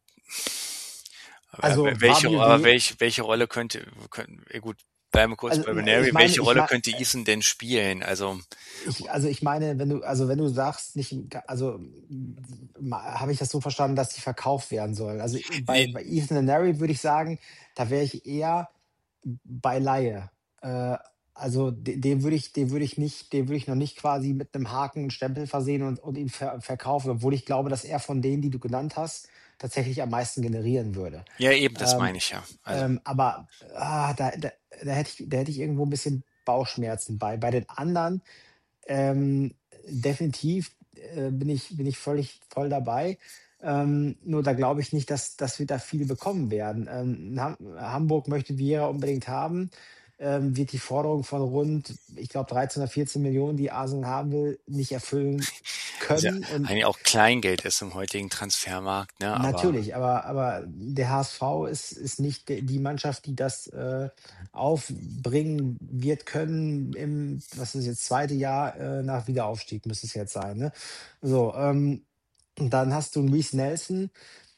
Also, Aber welche, Fabio aber We welche, welche Rolle könnte, können, ja gut, bleiben wir kurz also, bei ich Bruneri, meine welche ich Rolle mei könnte Ethan denn spielen? Also, ich also, ich meine, wenn du also, wenn du sagst, nicht ga also, habe ich das so verstanden, dass die verkauft werden sollen. Also, bei nee, bei Ethan Nwaneri würde ich sagen, da wäre ich eher bei Leihe. Äh, also, de den würde ich den würde ich nicht den würde ich noch nicht quasi mit einem Haken und Stempel versehen und und ihn ver verkaufen, obwohl ich glaube, dass er von denen, die du genannt hast, tatsächlich am meisten generieren würde. ja eben, das Ähm, meine ich ja. Also, ähm, aber, ah, da da da hätte ich da hätte ich irgendwo ein bisschen Bauchschmerzen bei. Bei den anderen, ähm, definitiv, äh, bin ich bin ich völlig voll dabei. Ähm, nur da glaube ich nicht, dass dass wir da viel bekommen werden. Ähm, Ham Hamburg möchte Vieira unbedingt haben, ähm, wird die Forderung von rund, ich glaube, dreizehn oder vierzehn Millionen, die Arsenal haben will, nicht erfüllen was ja können. Und eigentlich auch Kleingeld ist im heutigen Transfermarkt, ne? Aber natürlich, aber aber der H S V ist ist nicht de die Mannschaft, die das, äh, aufbringen wird können im was ist jetzt, zweite Jahr, äh, nach Wiederaufstieg müsste es jetzt sein, ne? So, ähm, und dann hast du 'n Reiss Nelson.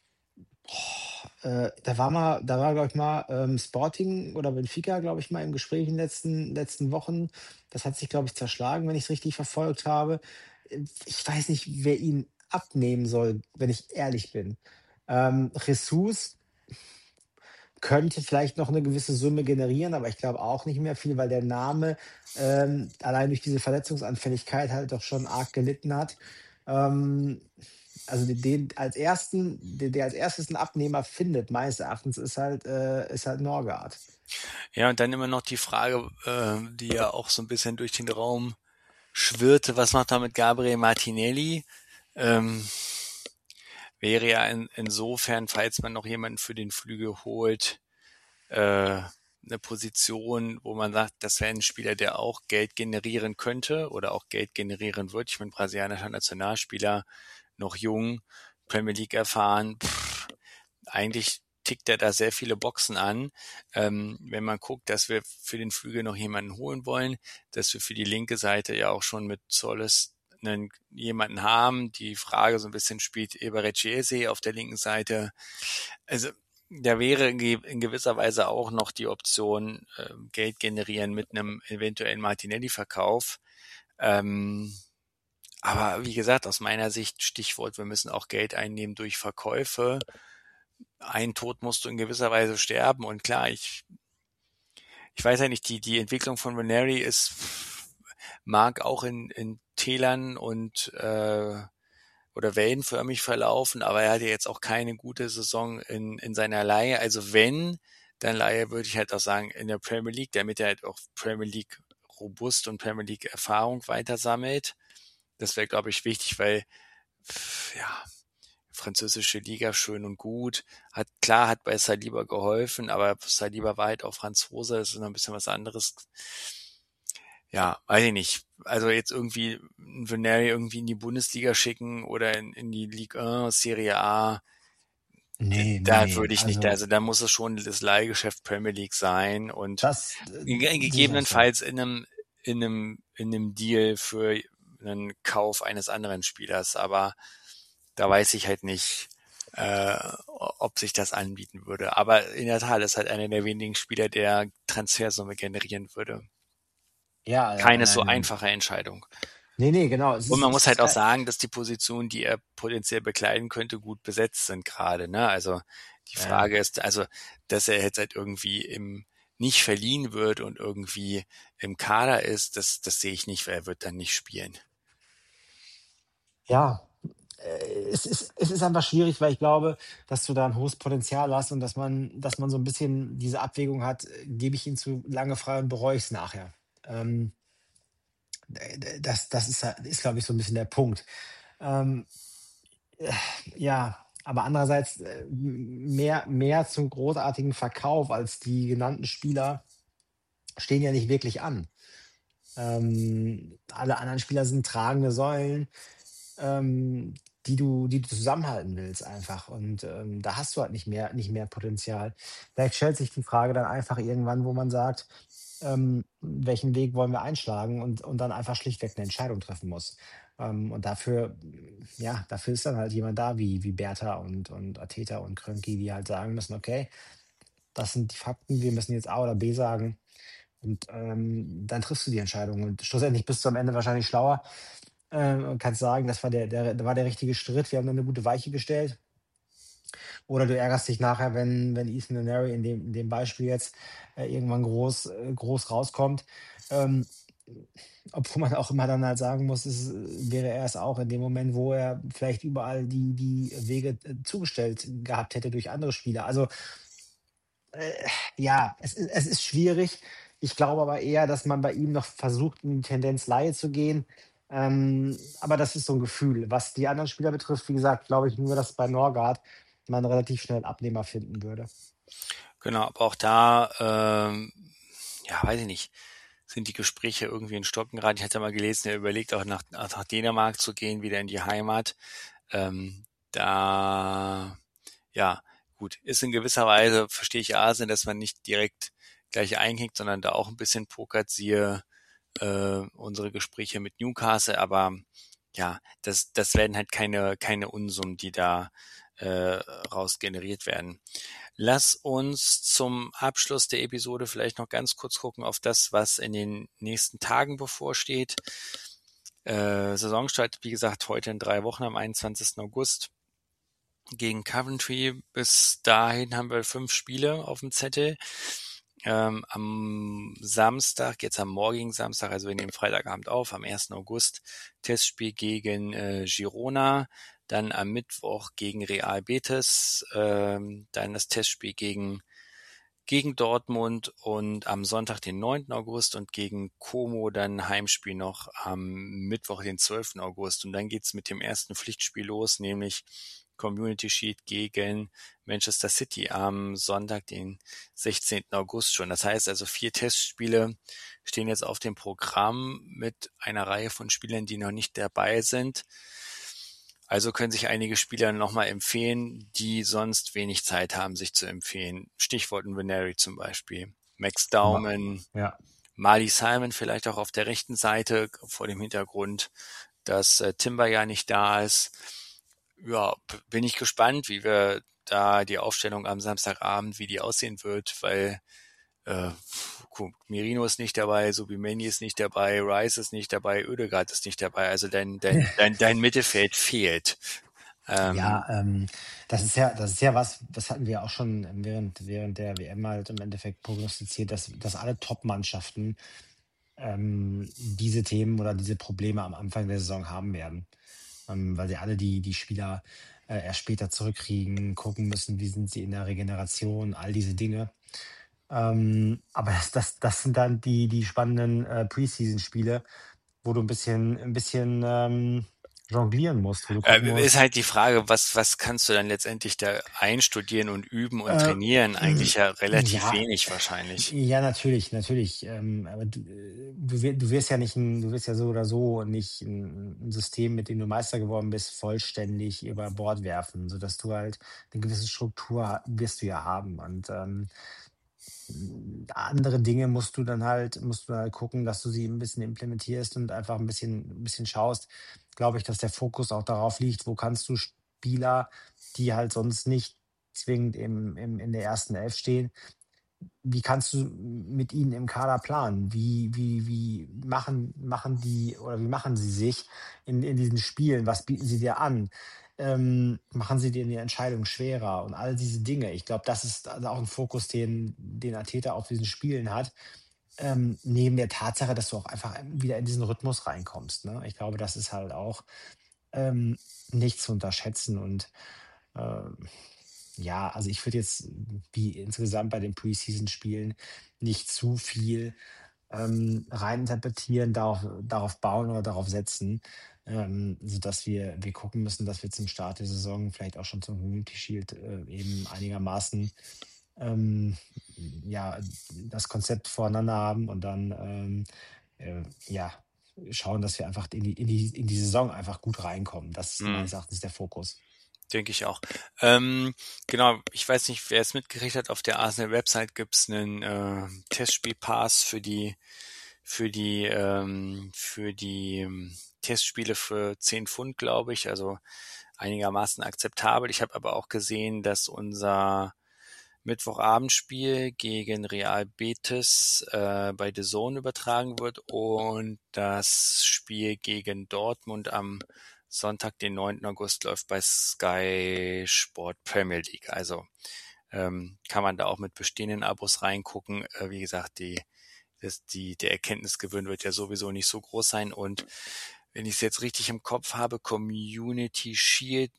Äh, da war mal da war, glaube ich, mal, ähm, Sporting oder Benfica, glaube ich, mal im Gespräch in den letzten letzten Wochen. Das hat sich, glaube ich, zerschlagen, wenn ich's richtig verfolgt habe. Äh, ich weiß nicht, wer ihn abnehmen soll, wenn ich ehrlich bin. Ähm, Jesus könnte vielleicht noch eine gewisse Summe generieren, aber ich glaube auch nicht mehr viel, weil der Name, ähm, allein durch diese Verletzungsanfälligkeit halt doch schon arg gelitten hat. Ähm also den, den als ersten, der, der als erstes einen Abnehmer findet, meines Erachtens, ist halt, äh, ist halt Norgard. Ja, und dann immer noch die Frage, äh, die ja auch so ein bisschen durch den Raum schwirrte, was macht er mit Gabriel Martinelli? Ähm, wäre ja in, insofern, falls man noch jemanden für den Flügel holt, äh, eine Position, wo man sagt, das wäre ein Spieler, der auch Geld generieren könnte oder auch Geld generieren wird. Ich bin brasilianischer Nationalspieler, noch jung, Premier League erfahren. Pff, eigentlich tickt er da sehr viele Boxen an. Ähm, wenn man guckt, dass wir für den Flügel noch jemanden holen wollen, dass wir für die linke Seite ja auch schon mit Solis einen, jemanden haben. Die Frage so ein bisschen spielt Eberechiese auf der linken Seite. Also da wäre in gewisser Weise auch noch die Option, äh, Geld generieren mit einem eventuellen Martinelli-Verkauf. Ähm, aber wie gesagt, aus meiner Sicht Stichwort, wir müssen auch Geld einnehmen durch Verkäufe. Ein Tod musst du in gewisser Weise sterben. Und klar, ich ich weiß ja nicht, die die Entwicklung von Ranieri ist, mag auch in, in Tälern und äh, oder wellenförmig verlaufen, aber er hatte jetzt auch keine gute Saison in, in seiner Leihe. Also wenn, dann Leihe würde ich halt auch sagen in der Premier League, damit er halt auch Premier League robust und Premier League Erfahrung weiter sammelt. Das wäre, glaube ich, wichtig, weil ja, französische Liga schön und gut. Hat klar, hat bei Saliba geholfen, aber Saliba war halt auch Franzose, das ist noch ein bisschen was anderes. Ja, weiß ich nicht. Also jetzt irgendwie einen Ranieri irgendwie in die Bundesliga schicken oder in, in die Ligue eins, Serie A, Nee, da nee, würde ich nicht, also also da muss es schon das Leihgeschäft Premier League sein und das äh, sehe ich auch so. gegebenenfalls in einem, in einem, in einem Deal für einen Kauf eines anderen Spielers, aber da weiß ich halt nicht, äh, ob sich das anbieten würde. Aber in der Tat ist halt einer der wenigen Spieler, der Transfersumme generieren würde. Ja, Keine so alleine. einfache Entscheidung. Nee, nee, genau. Es Und ist, man es muss ist halt auch kein- sagen, dass die Positionen, die er potenziell bekleiden könnte, gut besetzt sind gerade. Ne? Also die Ja. Frage ist, also dass er jetzt halt irgendwie im nicht verliehen wird und irgendwie im Kader ist, das, das sehe ich nicht, weil er wird dann nicht spielen. Ja, äh, es ist, es ist einfach schwierig, weil ich glaube, dass du da ein hohes Potenzial hast und dass man, dass man so ein bisschen diese Abwägung hat, äh, gebe ich ihn zu lange frei und bereue ich es nachher. Ähm, d- d- das, das ist, halt- ist, glaube ich, so ein bisschen der Punkt. Ähm, äh, ja, aber andererseits äh, mehr, mehr zum großartigen Verkauf als die genannten Spieler stehen ja nicht wirklich an. Ähm, alle anderen Spieler sind tragende Säulen, ähm, die du, die du zusammenhalten willst einfach. Und ähm, da hast du halt nicht mehr, nicht mehr Potenzial. Vielleicht stellt sich die Frage dann einfach irgendwann, wo man sagt, ähm, welchen Weg wollen wir einschlagen und, und dann einfach schlichtweg eine Entscheidung treffen muss. Ähm, und dafür, ja, dafür ist dann halt jemand da wie, wie Bertha und, und Ateta und Krönki, die halt sagen müssen, okay, das sind die Fakten, wir müssen jetzt A oder B sagen. Und ähm, dann triffst du die Entscheidung. Und schlussendlich bist du am Ende wahrscheinlich schlauer äh, und kannst sagen, das war der, der, das war der richtige Schritt, wir haben da eine gute Weiche gestellt. Oder du ärgerst dich nachher, wenn, wenn Ethan Nwaneri in dem, in dem Beispiel jetzt äh, irgendwann groß, äh, groß rauskommt. Ähm, obwohl man auch immer dann halt sagen muss, es äh, wäre er es auch in dem Moment, wo er vielleicht überall die, die Wege äh, zugestellt gehabt hätte durch andere Spieler. Also äh, ja, es, ist- es ist schwierig. Ich glaube aber eher, dass man bei ihm noch versucht, in die Tendenz Laie zu gehen. Ähm, aber das ist so ein Gefühl. Was die anderen Spieler betrifft, wie gesagt, glaube ich nur, dass bei Norgard man relativ schnell Abnehmer finden würde. Genau, aber auch da, ähm, ja, weiß ich nicht, sind die Gespräche irgendwie in Stocken geraten. Ich hatte mal gelesen, er überlegt auch nach, nach Dänemark zu gehen, wieder in die Heimat. Ähm, da, ja, gut, ist in gewisser Weise, verstehe ich Asien, dass man nicht direkt gleich einknickt, sondern da auch ein bisschen pokert, siehe äh, unsere Gespräche mit Newcastle, aber ja, das, das werden halt keine, keine Unsummen, die da äh, raus generiert werden. Lass uns zum Abschluss der Episode vielleicht noch ganz kurz gucken auf das, was in den nächsten Tagen bevorsteht. Äh, Saisonstart, wie gesagt, heute in drei Wochen am einundzwanzigsten August gegen Coventry. Bis dahin haben wir fünf Spiele auf dem Zettel. Ähm, am Samstag, jetzt am morgigen Samstag, also wir nehmen Freitagabend auf, am ersten August, Testspiel gegen äh, Girona. dann am Mittwoch gegen Real Betis, ähm, dann das Testspiel gegen gegen Dortmund und am Sonntag, den neunten August und gegen Como dann Heimspiel noch am Mittwoch, den zwölften August. Und dann geht's mit dem ersten Pflichtspiel los, nämlich Community Shield gegen Manchester City am Sonntag, den sechzehnten August schon. Das heißt also, vier Testspiele stehen jetzt auf dem Programm mit einer Reihe von Spielern, die noch nicht dabei sind. Also können sich einige Spieler nochmal empfehlen, die sonst wenig Zeit haben, sich zu empfehlen. Stichwort Nwaneri zum Beispiel. Max Dauman, Ja. Mali Simon vielleicht auch auf der rechten Seite vor dem Hintergrund, dass äh, Timber ja nicht da ist. Ja, b- bin ich gespannt, wie wir da die Aufstellung am Samstagabend, wie die aussehen wird, weil äh, guck, Merino ist nicht dabei, Subimeni ist nicht dabei, Rice ist nicht dabei, Oedegaard ist nicht dabei. Also dein dein dein, dein Mittelfeld fehlt. Ähm, Ja, ähm, das ist ja, das ist ja was, das hatten wir auch schon während, während der W M halt im Endeffekt prognostiziert, dass, dass alle Top-Mannschaften ähm, diese Themen oder diese Probleme am Anfang der Saison haben werden. Ähm, weil sie alle die, die Spieler äh, erst später zurückkriegen, gucken müssen, wie sind sie in der Regeneration, all diese Dinge. Ähm, aber das, das, das sind dann die, die spannenden äh, Preseason-Spiele, wo du ein bisschen, ein bisschen ähm, jonglieren musst, wo du gucken äh, ist musst. halt die Frage, was was kannst du dann letztendlich da einstudieren und üben und Äh, trainieren? Eigentlich ja relativ ja, wenig wahrscheinlich. ja, natürlich, natürlich. Ähm, aber du, äh, du, wir- du wirst ja nicht, ein, du wirst ja so oder so nicht ein, ein System, mit dem du Meister geworden bist, vollständig über Bord werfen, sodass du halt eine gewisse Struktur wirst du ja haben. Und ähm, andere Dinge musst du dann halt, musst du halt gucken, dass du sie ein bisschen implementierst und einfach ein bisschen, ein bisschen schaust. Glaube ich, dass der Fokus auch darauf liegt, wo kannst du Spieler, die halt sonst nicht zwingend im, im, in der ersten Elf stehen, wie kannst du mit ihnen im Kader planen? Wie, wie, wie machen, machen die oder wie machen sie sich in, in diesen Spielen? Was bieten sie dir an? Ähm, machen sie dir die Entscheidung schwerer und all diese Dinge? Ich glaube, das ist also auch ein Fokus, den, den Arteta auf diesen Spielen hat. Ähm, neben der Tatsache, dass du auch einfach wieder in diesen Rhythmus reinkommst. Ne? Ich glaube, das ist halt auch ähm, nicht zu unterschätzen. Und ähm, ja, also ich würde jetzt wie insgesamt bei den Preseason-Spielen nicht zu viel ähm, reininterpretieren, darauf, darauf bauen oder darauf setzen, ähm, sodass wir, wir gucken müssen, dass wir zum Start der Saison vielleicht auch schon zum Community Shield äh, eben einigermaßen ähm, ja, das Konzept voreinander haben und dann ähm, äh, ja, schauen, dass wir einfach in die, in die, in die Saison einfach gut reinkommen. Das ist Hm. meines Erachtens der Fokus. Denke ich auch. Ähm, genau, ich weiß nicht, wer es mitgekriegt hat, auf der Arsenal-Website gibt's einen äh, Testspiel-Pass für die für die ähm, für die ähm, Testspiele für zehn Pfund, glaube ich, also einigermaßen akzeptabel. Ich habe aber auch gesehen, dass unser Mittwochabendspiel gegen Real Betis äh, bei D A Z N übertragen wird und das Spiel gegen Dortmund am Sonntag, den neunten August, läuft bei Sky Sport Premier League. Also ähm, kann man da auch mit bestehenden Abos reingucken. Äh, wie gesagt, die, das, die, der Erkenntnisgewinn wird ja sowieso nicht so groß sein. Und wenn ich es jetzt richtig im Kopf habe, Community Shield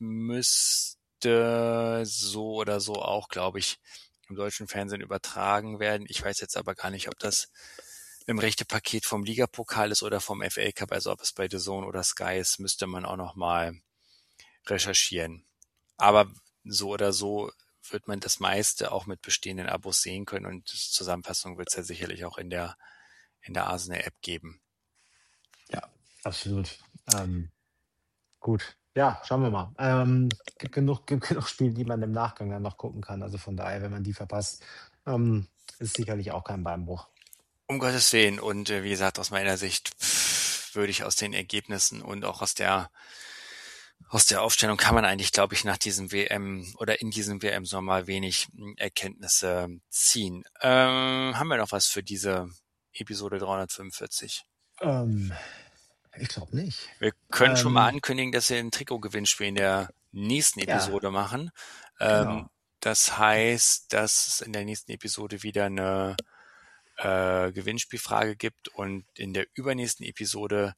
müsste so oder so auch, glaube ich, im deutschen Fernsehen übertragen werden. Ich weiß jetzt aber gar nicht, ob das im rechte Paket vom Ligapokal ist oder vom F A Cup, also ob es bei D A Z N oder Sky ist, müsste man auch noch mal recherchieren. Aber so oder so wird man das meiste auch mit bestehenden Abos sehen können und Zusammenfassung wird es ja sicherlich auch in der in der Arsenal-App geben. Ja, absolut. Ähm, gut. Ja, schauen wir mal. Ähm, gibt genug, gibt genug Spiele, die man im Nachgang dann noch gucken kann. Also von daher, wenn man die verpasst, ähm, ist sicherlich auch kein Beinbruch. Um Gottes Willen. Und äh, wie gesagt, aus meiner Sicht pff, würde ich aus den Ergebnissen und auch aus der aus der Aufstellung kann man eigentlich, glaube ich, nach diesem W M oder in diesem W M-Sommer wenig mh, Erkenntnisse ziehen. Ähm, haben wir noch was für diese Episode dreihundertfünfundvierzig? Ähm, ich glaube nicht. Wir können schon mal Ähm, ankündigen, dass wir ein Trikotgewinnspiel in der nächsten ja, Episode machen. Ähm, genau. das heißt, dass es in der nächsten Episode wieder eine äh, Gewinnspielfrage gibt und in der übernächsten Episode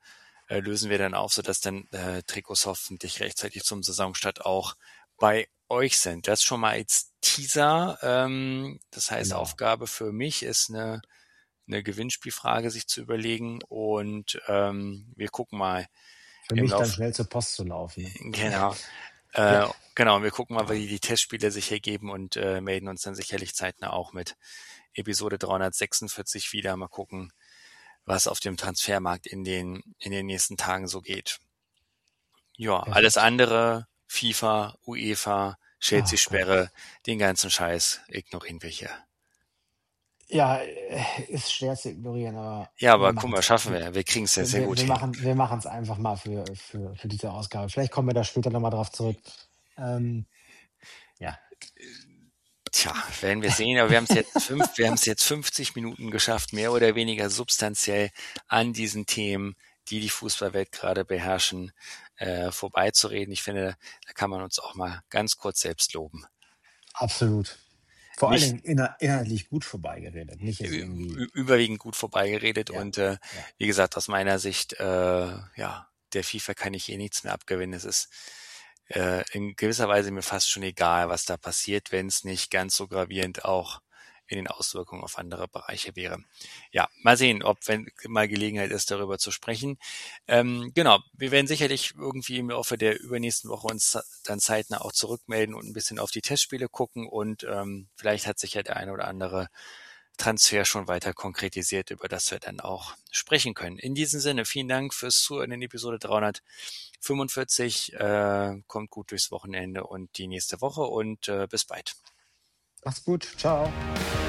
äh, lösen wir dann auf, sodass dann äh, Trikots hoffentlich rechtzeitig zum Saisonstart auch bei euch sind. Das schon mal als Teaser. Ähm, das heißt, Genau. Aufgabe für mich ist eine, eine Gewinnspielfrage sich zu überlegen und ähm, wir gucken mal Für im mich dann Lauf. schnell zur Post zu laufen. Ne? Genau. Äh, genau, wir gucken mal, wie die Testspiele sich ergeben und äh, melden uns dann sicherlich zeitnah auch mit Episode dreihundertsechsundvierzig wieder. Mal gucken, was auf dem Transfermarkt in den in den nächsten Tagen so geht. Ja, Perfekt. alles andere, FIFA, UEFA, Chelsea-Sperre, den ganzen Scheiß ignorieren wir hier. Ja, äh, ist schwer zu ignorieren, aber Ja, aber wir guck machen's- mal, schaffen wir. Wir kriegen es ja sehr wir, gut wir hin. machen wir machen es einfach mal für, für, für diese Ausgabe. Vielleicht kommen wir da später nochmal drauf zurück. Ähm, ja, Tja, werden wir sehen, aber wir haben es jetzt fünf, wir haben es jetzt fünfzig Minuten geschafft, mehr oder weniger substanziell an diesen Themen, die die Fußballwelt gerade beherrschen, äh, vorbeizureden. Ich finde, da kann man uns auch mal ganz kurz selbst loben. absolut. Vor Nicht- allen Dingen inner, inhaltlich gut vorbeigeredet, nicht jetzt Ü- irgendwie. ü- überwiegend gut vorbeigeredet Ja, und äh, ja. wie gesagt, aus meiner Sicht, äh, ja, der FIFA kann ich eh nichts mehr abgewinnen. Es ist äh, in gewisser Weise mir fast schon egal, was da passiert, wenn es nicht ganz so gravierend auch in den Auswirkungen auf andere Bereiche wäre. Ja, mal sehen, ob wenn mal Gelegenheit ist, darüber zu sprechen. Ähm, genau, wir werden sicherlich irgendwie im Laufe der übernächsten Woche uns dann zeitnah auch zurückmelden und ein bisschen auf die Testspiele gucken und ähm, vielleicht hat sich ja der eine oder andere Transfer schon weiter konkretisiert, über das wir dann auch sprechen können. In diesem Sinne, vielen Dank fürs Zuhören in Episode dreihundertfünfundvierzig. Äh, kommt gut durchs Wochenende und die nächste Woche und äh, bis bald. Macht's gut. Ciao.